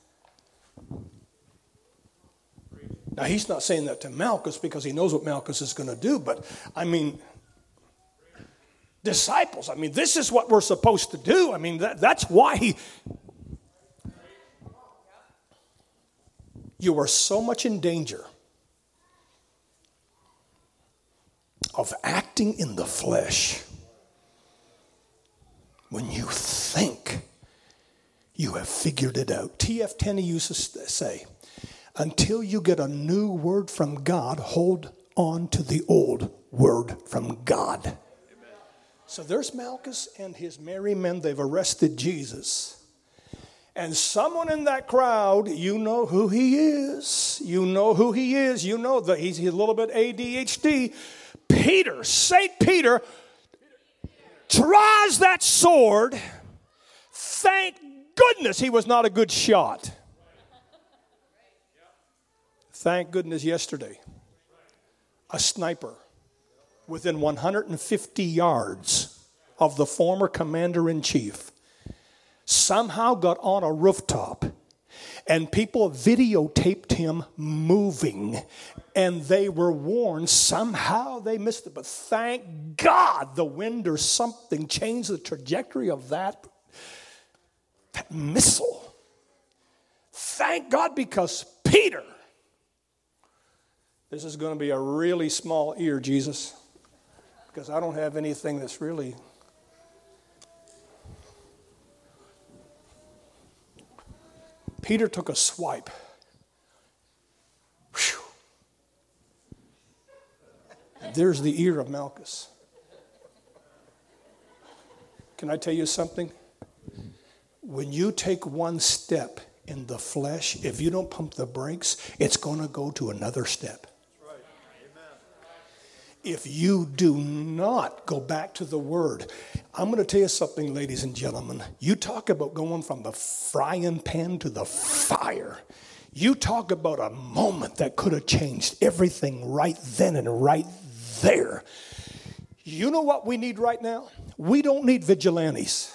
Now, he's not saying that to Malchus because he knows what Malchus is going to do, but I mean, disciples, I mean, this is what we're supposed to do. I mean, that, that's why he... You are so much in danger of acting in the flesh when you think you have figured it out. T F Tenney used to say, until you get a new word from God, hold on to the old word from God. So there's Malchus and his merry men. They've arrested Jesus. And someone in that crowd, you know who he is. You know who he is. You know that he's a little bit A D H D. Peter, Saint Peter, draws that sword. Thank goodness he was not a good shot. Thank goodness yesterday, a sniper within one hundred fifty yards of the former commander-in-chief somehow got on a rooftop and people videotaped him moving and they were warned. Somehow they missed it, but thank God the wind or something changed the trajectory of that, that missile. Thank God, because Peter, this is going to be a really small ear, Jesus, because I don't have anything that's really... Peter took a swipe. Whew. There's the ear of Malchus. Can I tell you something? When you take one step in the flesh, if you don't pump the brakes, it's going to go to another step. If you do not go back to the Word, I'm going to tell you something, ladies and gentlemen. You talk about going from the frying pan to the fire. You talk about a moment that could have changed everything right then and right there. You know what we need right now? We don't need vigilantes.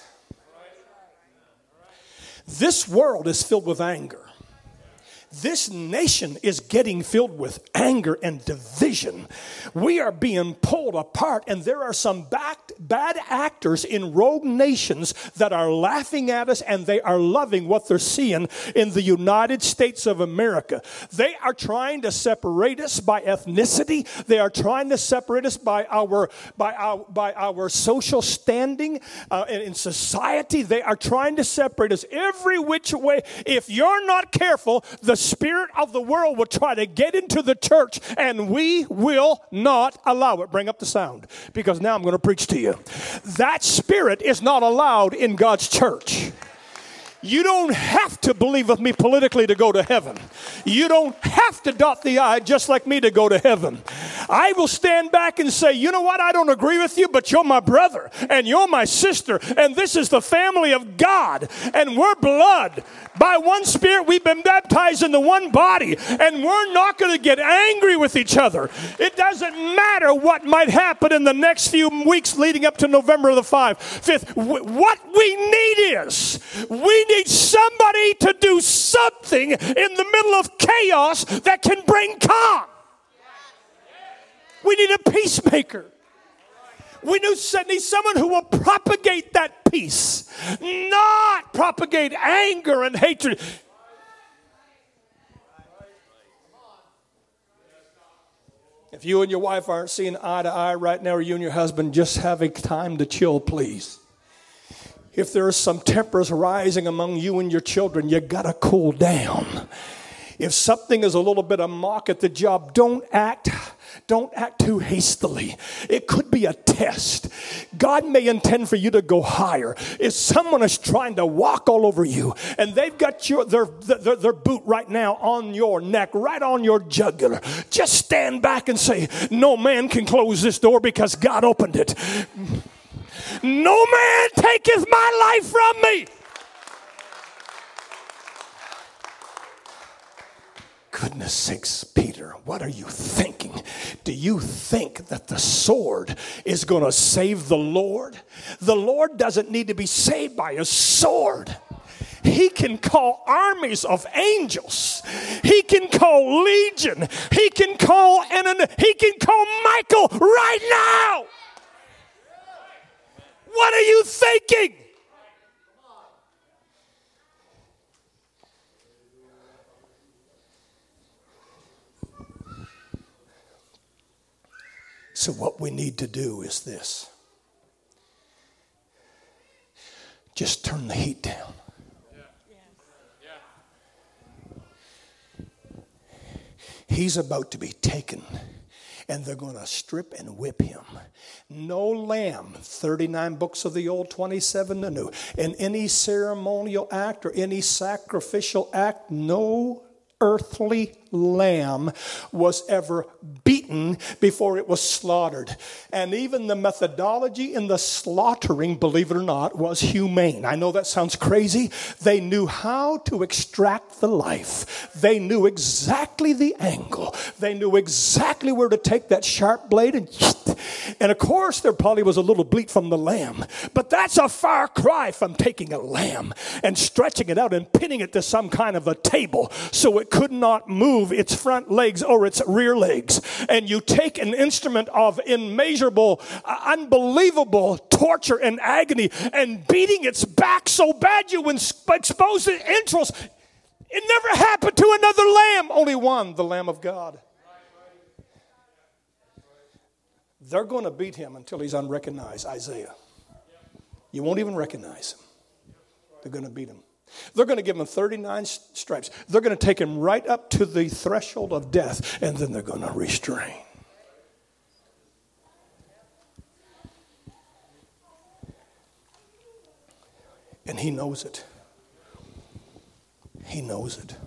This world is filled with anger. This nation is getting filled with anger and division. We are being pulled apart, and there are some back, bad actors in rogue nations that are laughing at us, and they are loving what they're seeing in the United States of America. They are trying to separate us by ethnicity. They are trying to separate us by our by our by our social standing uh, in, in society. They are trying to separate us every which way. If you're not careful, the spirit of the world will try to get into the church, and we will not allow it. Bring up the sound, because now I'm going to preach to you. That spirit is not allowed in God's church. You don't have to believe with me politically to go to heaven. You don't have to dot the I just like me to go to heaven. I will stand back and say, you know what? I don't agree with you, but you're my brother and you're my sister. And this is the family of God. And we're blood. By one spirit, we've been baptized into one body. And we're not going to get angry with each other. It doesn't matter what might happen in the next few weeks leading up to November the fifth. What we need is, we need somebody to do something in the middle of chaos that can bring calm. We need a peacemaker. We need someone who will propagate that peace, not propagate anger and hatred. If you and your wife aren't seeing eye to eye right now, or you and your husband, just having time to chill, please. If there are some tempers rising among you and your children, you got to cool down. If something is a little bit of mock at the job, don't act, don't act too hastily. It could be a test. God may intend for you to go higher. If someone is trying to walk all over you, and they've got your their, their, their boot right now on your neck, right on your jugular, just stand back and say, no man can close this door because God opened it. No man taketh my life from me. Goodness sakes, Peter, what are you thinking? Do you think that the sword is going to save the Lord? The Lord doesn't need to be saved by a sword. He can call armies of angels. He can call legion. He can call an, he can call Michael right now. What are you thinking? So what we need to do is this. Just turn the heat down. He's about to be taken, and they're going to strip and whip him. No lamb, thirty-nine books of the old, twenty-seven the new. In any ceremonial act or any sacrificial act, no earthly lamb was ever beaten before it was slaughtered. And even the methodology in the slaughtering, believe it or not, was humane. I know that sounds crazy. They knew how to extract the life. They knew exactly the angle. They knew exactly where to take that sharp blade and and of course there probably was a little bleat from the lamb, but that's a far cry from taking a lamb and stretching it out and pinning it to some kind of a table so it could not move its front legs or its rear legs. And you take an instrument of immeasurable, uh, unbelievable torture and agony and beating its back so bad you expose the entrails. It never happened to another lamb, only one, the Lamb of God. They're going to beat him until he's unrecognized, Isaiah. You won't even recognize him. They're going to beat him. They're going to give him thirty-nine stripes. They're going to take him right up to the threshold of death, and then they're going to restrain. And he knows it. He knows it.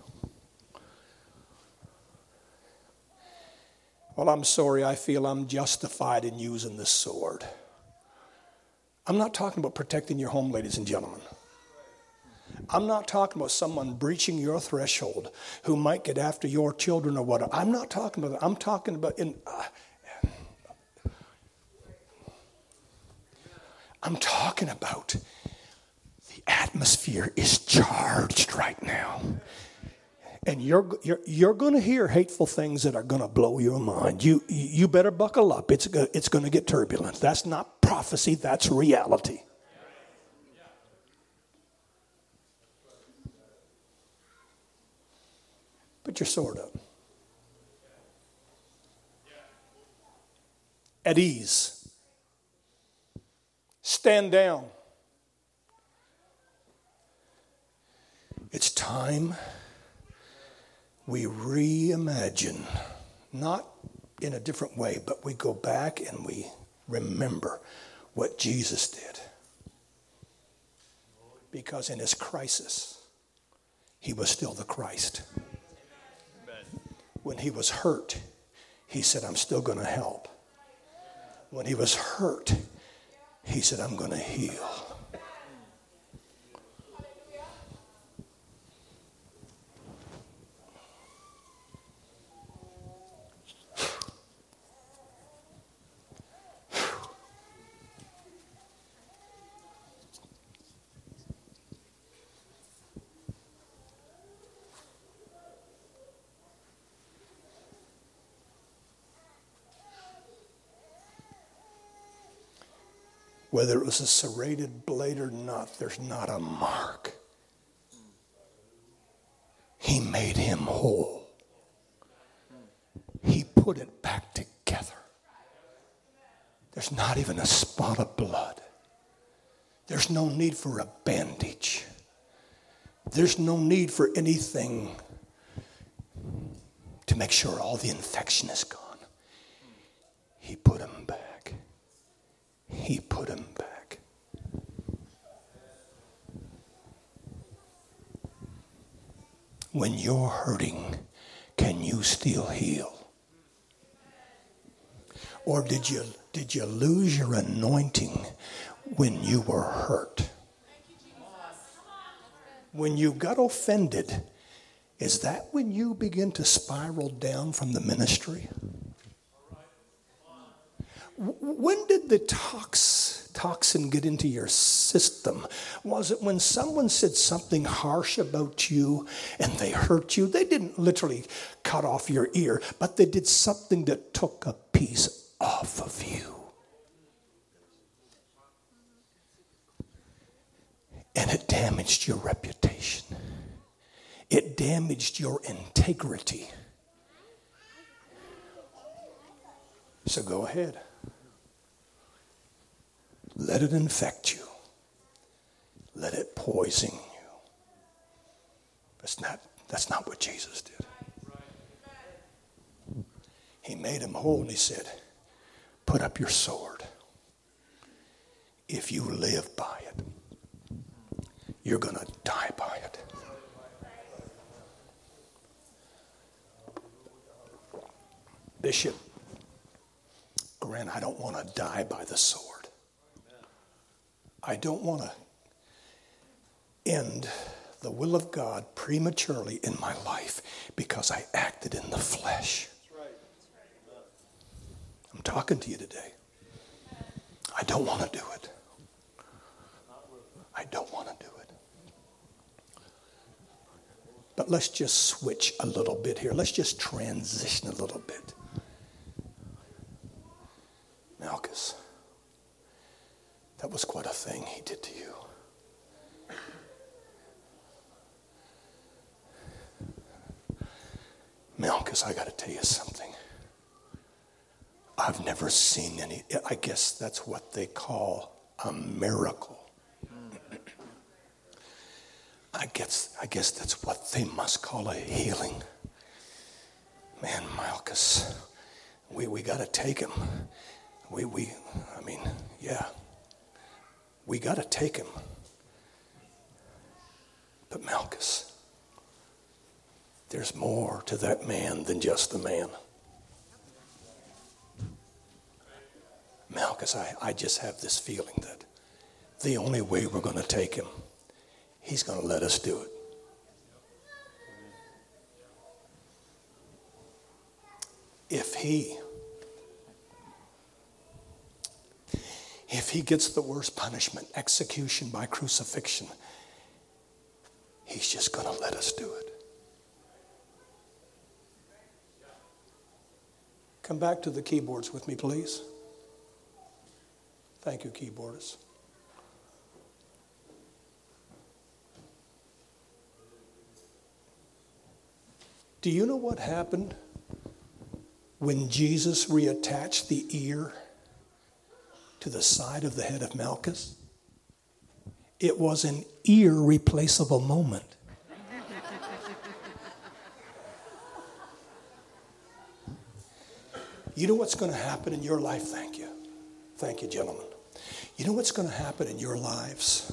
Well, I'm sorry, I feel I'm justified in using this sword. I'm not talking about protecting your home, ladies and gentlemen. I'm not talking about someone breaching your threshold who might get after your children or whatever. I'm not talking about that. I'm talking about in. Uh, I'm talking about the atmosphere is charged right now. And you're you're you're going to hear hateful things that are going to blow your mind. You you better buckle up. It's it's going to get turbulent. That's not prophecy. That's reality. Put your sword up. At ease. Stand down. It's time we reimagine, not in a different way, but we go back and we remember what Jesus did. Because in his crisis, he was still the Christ. When he was hurt, he said, I'm still going to help. When he was hurt, he said, I'm going to heal. Whether it was a serrated blade or not, there's not a mark. He made him whole. He put it back together. There's not even a spot of blood. There's no need for a bandage. There's no need for anything to make sure all the infection is gone. He put him back. He put him back. When you're hurting, can you still heal? Or did you did you lose your anointing when you were hurt? When you got offended, is that when you begin to spiral down from the ministry? When did the tox, toxin get into your system? Was it when someone said something harsh about you and they hurt you? They didn't literally cut off your ear, but they did something that took a piece off of you. And it damaged your reputation. It damaged your integrity. So go ahead. Let it infect you. Let it poison you. That's not, that's not what Jesus did. He made him whole and he said, put up your sword. If you live by it, you're going to die by it. Bishop, Grant, I don't want to die by the sword. I don't want to end the will of God prematurely in my life because I acted in the flesh. I'm talking to you today. I don't want to do it. I don't want to do it. But let's just switch a little bit here. Let's just transition a little bit. Malchus, that was quite a thing he did to you. Malchus, I got to tell you something. I've never seen any, I guess that's what they call a miracle. I guess, I guess that's what they must call a healing. Man, Malchus, we, we got to take him. We, we, I mean, yeah, we got to take him. But Malchus, there's more to that man than just the man. Malchus, I, I just have this feeling that the only way we're going to take him, he's going to let us do it. If he, if he gets the worst punishment, execution by crucifixion, he's just going to let us do it. Come back to the keyboards with me, please. Thank you, keyboardists. Do you know what happened when Jesus reattached the ear to the side of the head of Malchus? It was an irreplaceable moment. You know what's going to happen in your life? Thank you. Thank you, gentlemen. You know what's going to happen in your lives?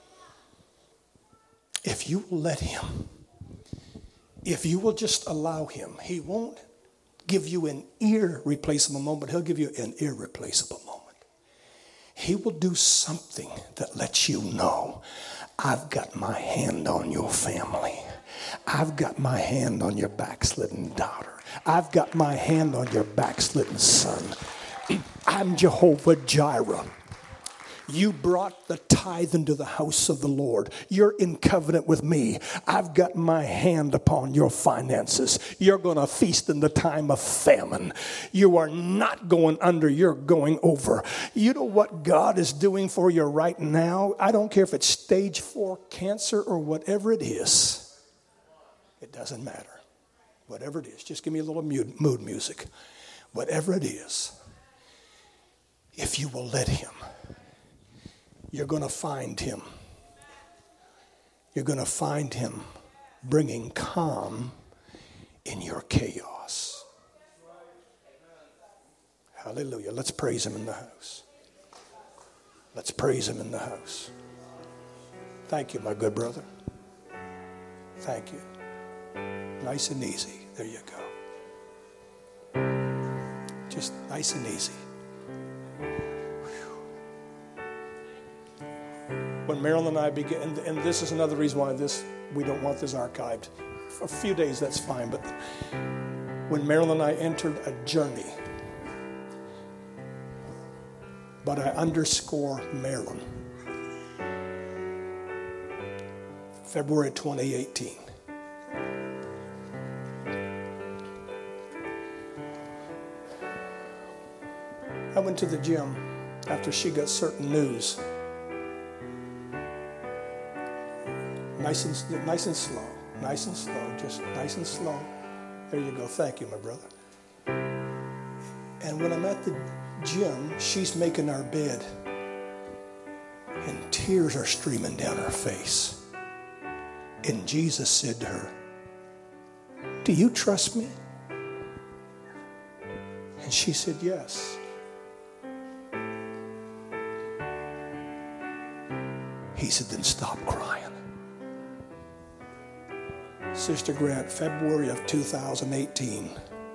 If you will let him, if you will just allow him, he won't give you an irreplaceable moment. He'll give you an irreplaceable moment. He will do something that lets you know, I've got my hand on your family. I've got my hand on your backslidden daughter. I've got my hand on your backslidden son. I'm Jehovah Jireh. You brought the tithe into the house of the Lord. You're in covenant with me. I've got my hand upon your finances. You're going to feast in the time of famine. You are not going under. You're going over. You know what God is doing for you right now? I don't care if it's stage four cancer or whatever it is. It doesn't matter. Whatever it is. Just give me a little mood, mood music. Whatever it is. If you will let him, you're going to find him. You're going to find him bringing calm in your chaos. Hallelujah. Let's praise him in the house. Let's praise him in the house. Thank you, my good brother. Thank you. Nice and easy. There you go. Just nice and easy. When Marilyn and I began, and, and this is another reason why this we don't want this archived. For a few days, that's fine. But when Marilyn and I entered a journey, but I underscore Marilyn, February twenty eighteen. I went to the gym after she got certain news. Nice and, nice and slow, nice and slow, just nice and slow. There you go. Thank you, my brother. And when I'm at the gym, she's making our bed, and tears are streaming down her face. And Jesus said to her, "Do you trust me?" And she said, "Yes." He said, "Then stop crying." Sister Grant, February of two thousand eighteen,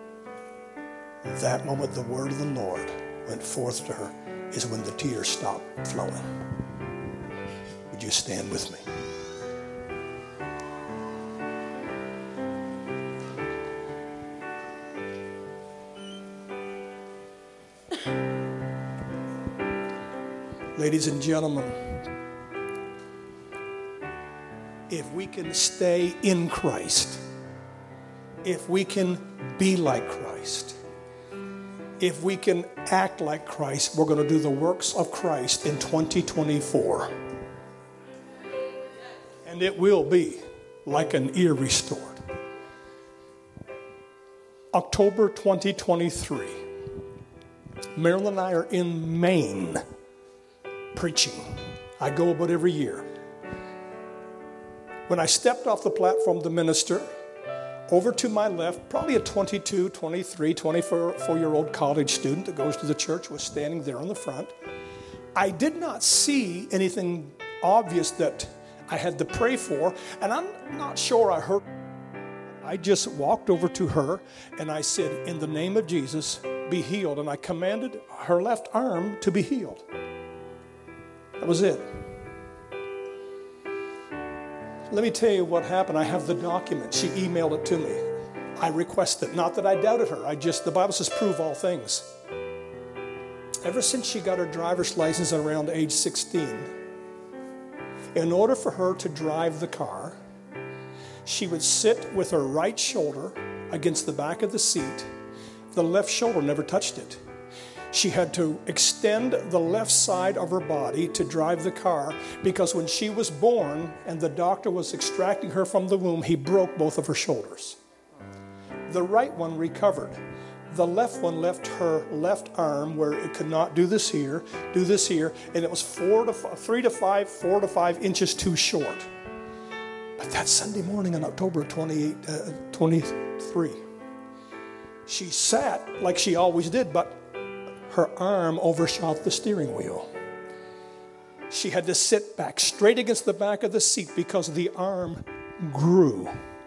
that moment the word of the Lord went forth to her is when the tears stopped flowing. Would you stand with me? Ladies and gentlemen, if we can stay in Christ, if we can be like Christ, if we can act like Christ, we're going to do the works of Christ in twenty twenty-four. And it will be like an ear restored. October twenty twenty-three, Marilyn and I are in Maine preaching. I go about every year. When I stepped off the platform to minister, over to my left, probably a twenty-two, twenty-three, twenty-four-year-old college student that goes to the church was standing there on the front. I did not see anything obvious that I had to pray for, and I'm not sure I heard. I just walked over to her and I said, in the name of Jesus, be healed. And I commanded her left arm to be healed. That was it. Let me tell you what happened. I have the document. She emailed it to me. I requested, not that I doubted her. I just, the Bible says, prove all things. Ever since she got her driver's license around age sixteen, in order for her to drive the car, she would sit with her right shoulder against the back of the seat. The left shoulder never touched it. She had to extend the left side of her body to drive the car because when she was born and the doctor was extracting her from the womb, he broke both of her shoulders. The right one recovered. The left one left her left arm where it could not do this here, do this here, and it was four to five, three to five, four to five inches too short. But that Sunday morning in October twenty-eight, uh, twenty-three, she sat like she always did, but her arm overshot the steering wheel. She had to sit back straight against the back of the seat because the arm grew.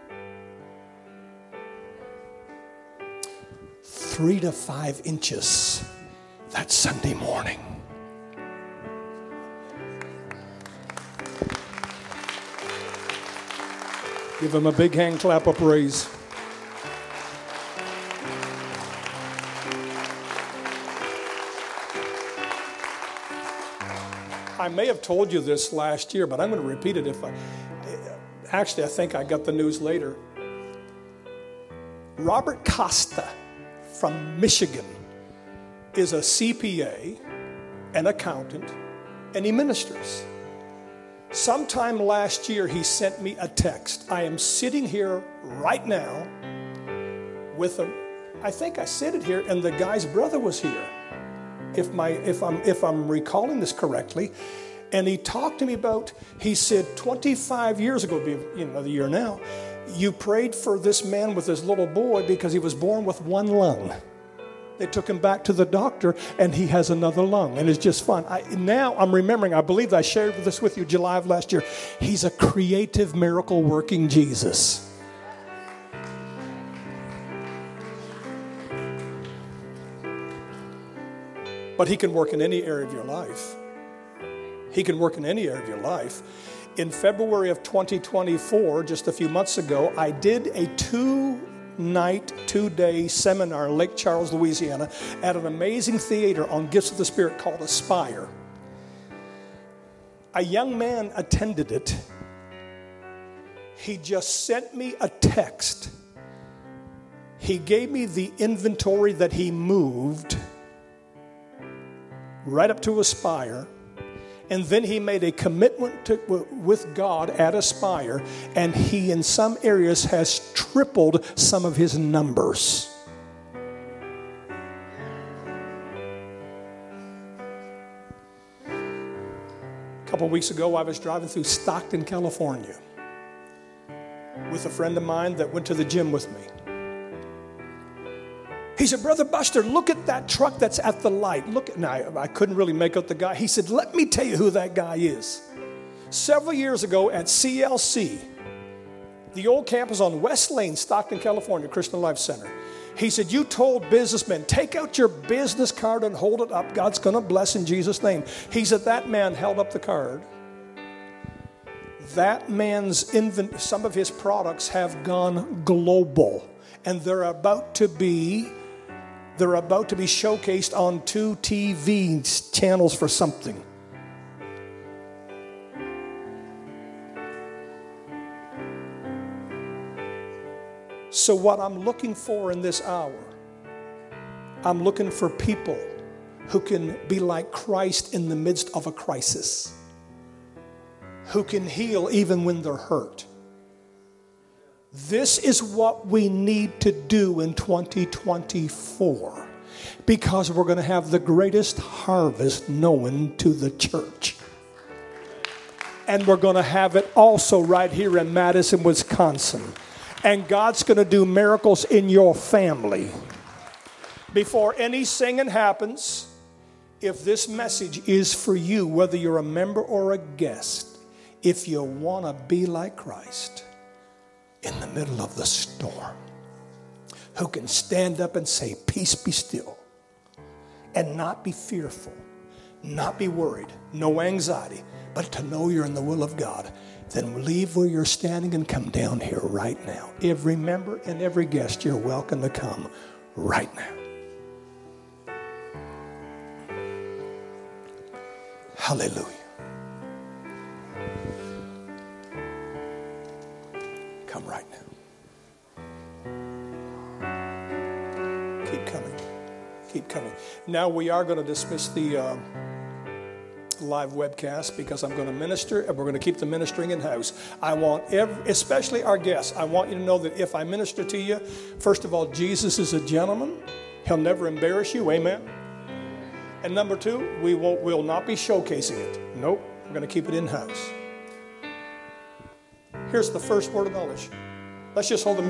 Three to five inches that Sunday morning. Give him a big hand clap of praise. I may have told you this last year, but I'm going to repeat it if I... Actually, I think I got the news later. Robert Costa from Michigan is a C P A, an accountant, and he ministers. Sometime last year, he sent me a text. I am sitting here right now with a, I think I said it here, and the guy's brother was here. If my, if I'm, if I'm recalling this correctly, and he talked to me about. He said, twenty-five years ago, be another year now, you prayed for this man with his little boy because he was born with one lung. They took him back to the doctor, and he has another lung, and it's just fun. I, now I'm remembering, I believe I shared this with you July of last year. He's a creative, miracle-working Jesus. But he can work in any area of your life. He can work in any area of your life. In February of twenty twenty-four, just a few months ago, I did a two night, two-day seminar in Lake Charles, Louisiana, at an amazing theater on gifts of the Spirit called Aspire. A young man attended it. He just sent me a text. He gave me the inventory that he moved right up to Aspire. And then he made a commitment to, with God at Aspire, and he in some areas has tripled some of his numbers. A couple of weeks ago, I was driving through Stockton, California, with a friend of mine that went to the gym with me. He said, Brother Buster, look at that truck that's at the light. Look at, now, I couldn't really make out the guy. He said, let me tell you who that guy is. Several years ago at C L C, the old campus on West Lane, Stockton, California, Christian Life Center. He said, you told businessmen, take out your business card and hold it up. God's going to bless in Jesus' name. He said, that man held up the card. That man's, invent, some of his products have gone global. And they're about to be... They're about to be showcased on two T V channels for something. So what I'm looking for in this hour, I'm looking for people who can be like Christ in the midst of a crisis, who can heal even when they're hurt. This is what we need to do in twenty twenty-four, because we're going to have the greatest harvest known to the church. And we're going to have it also right here in Madison, Wisconsin. And God's going to do miracles in your family. Before any singing happens, if this message is for you, whether you're a member or a guest, if you want to be like Christ in the middle of the storm, who can stand up and say, peace be still, and not be fearful, not be worried, no anxiety, but to know you're in the will of God, then leave where you're standing and come down here right now. Every member and every guest, you're welcome to come right now. Hallelujah. Come right now. Keep coming. Keep coming. Now we are going to dismiss the uh, live webcast because I'm going to minister and we're going to keep the ministering in house. I want every, especially our guests, I want you to know that if I minister to you, first of all, Jesus is a gentleman. He'll never embarrass you. Amen. And number two, we won't, will not be showcasing it. Nope, we're going to keep it in-house. Here's the first word of knowledge. Let's just hold the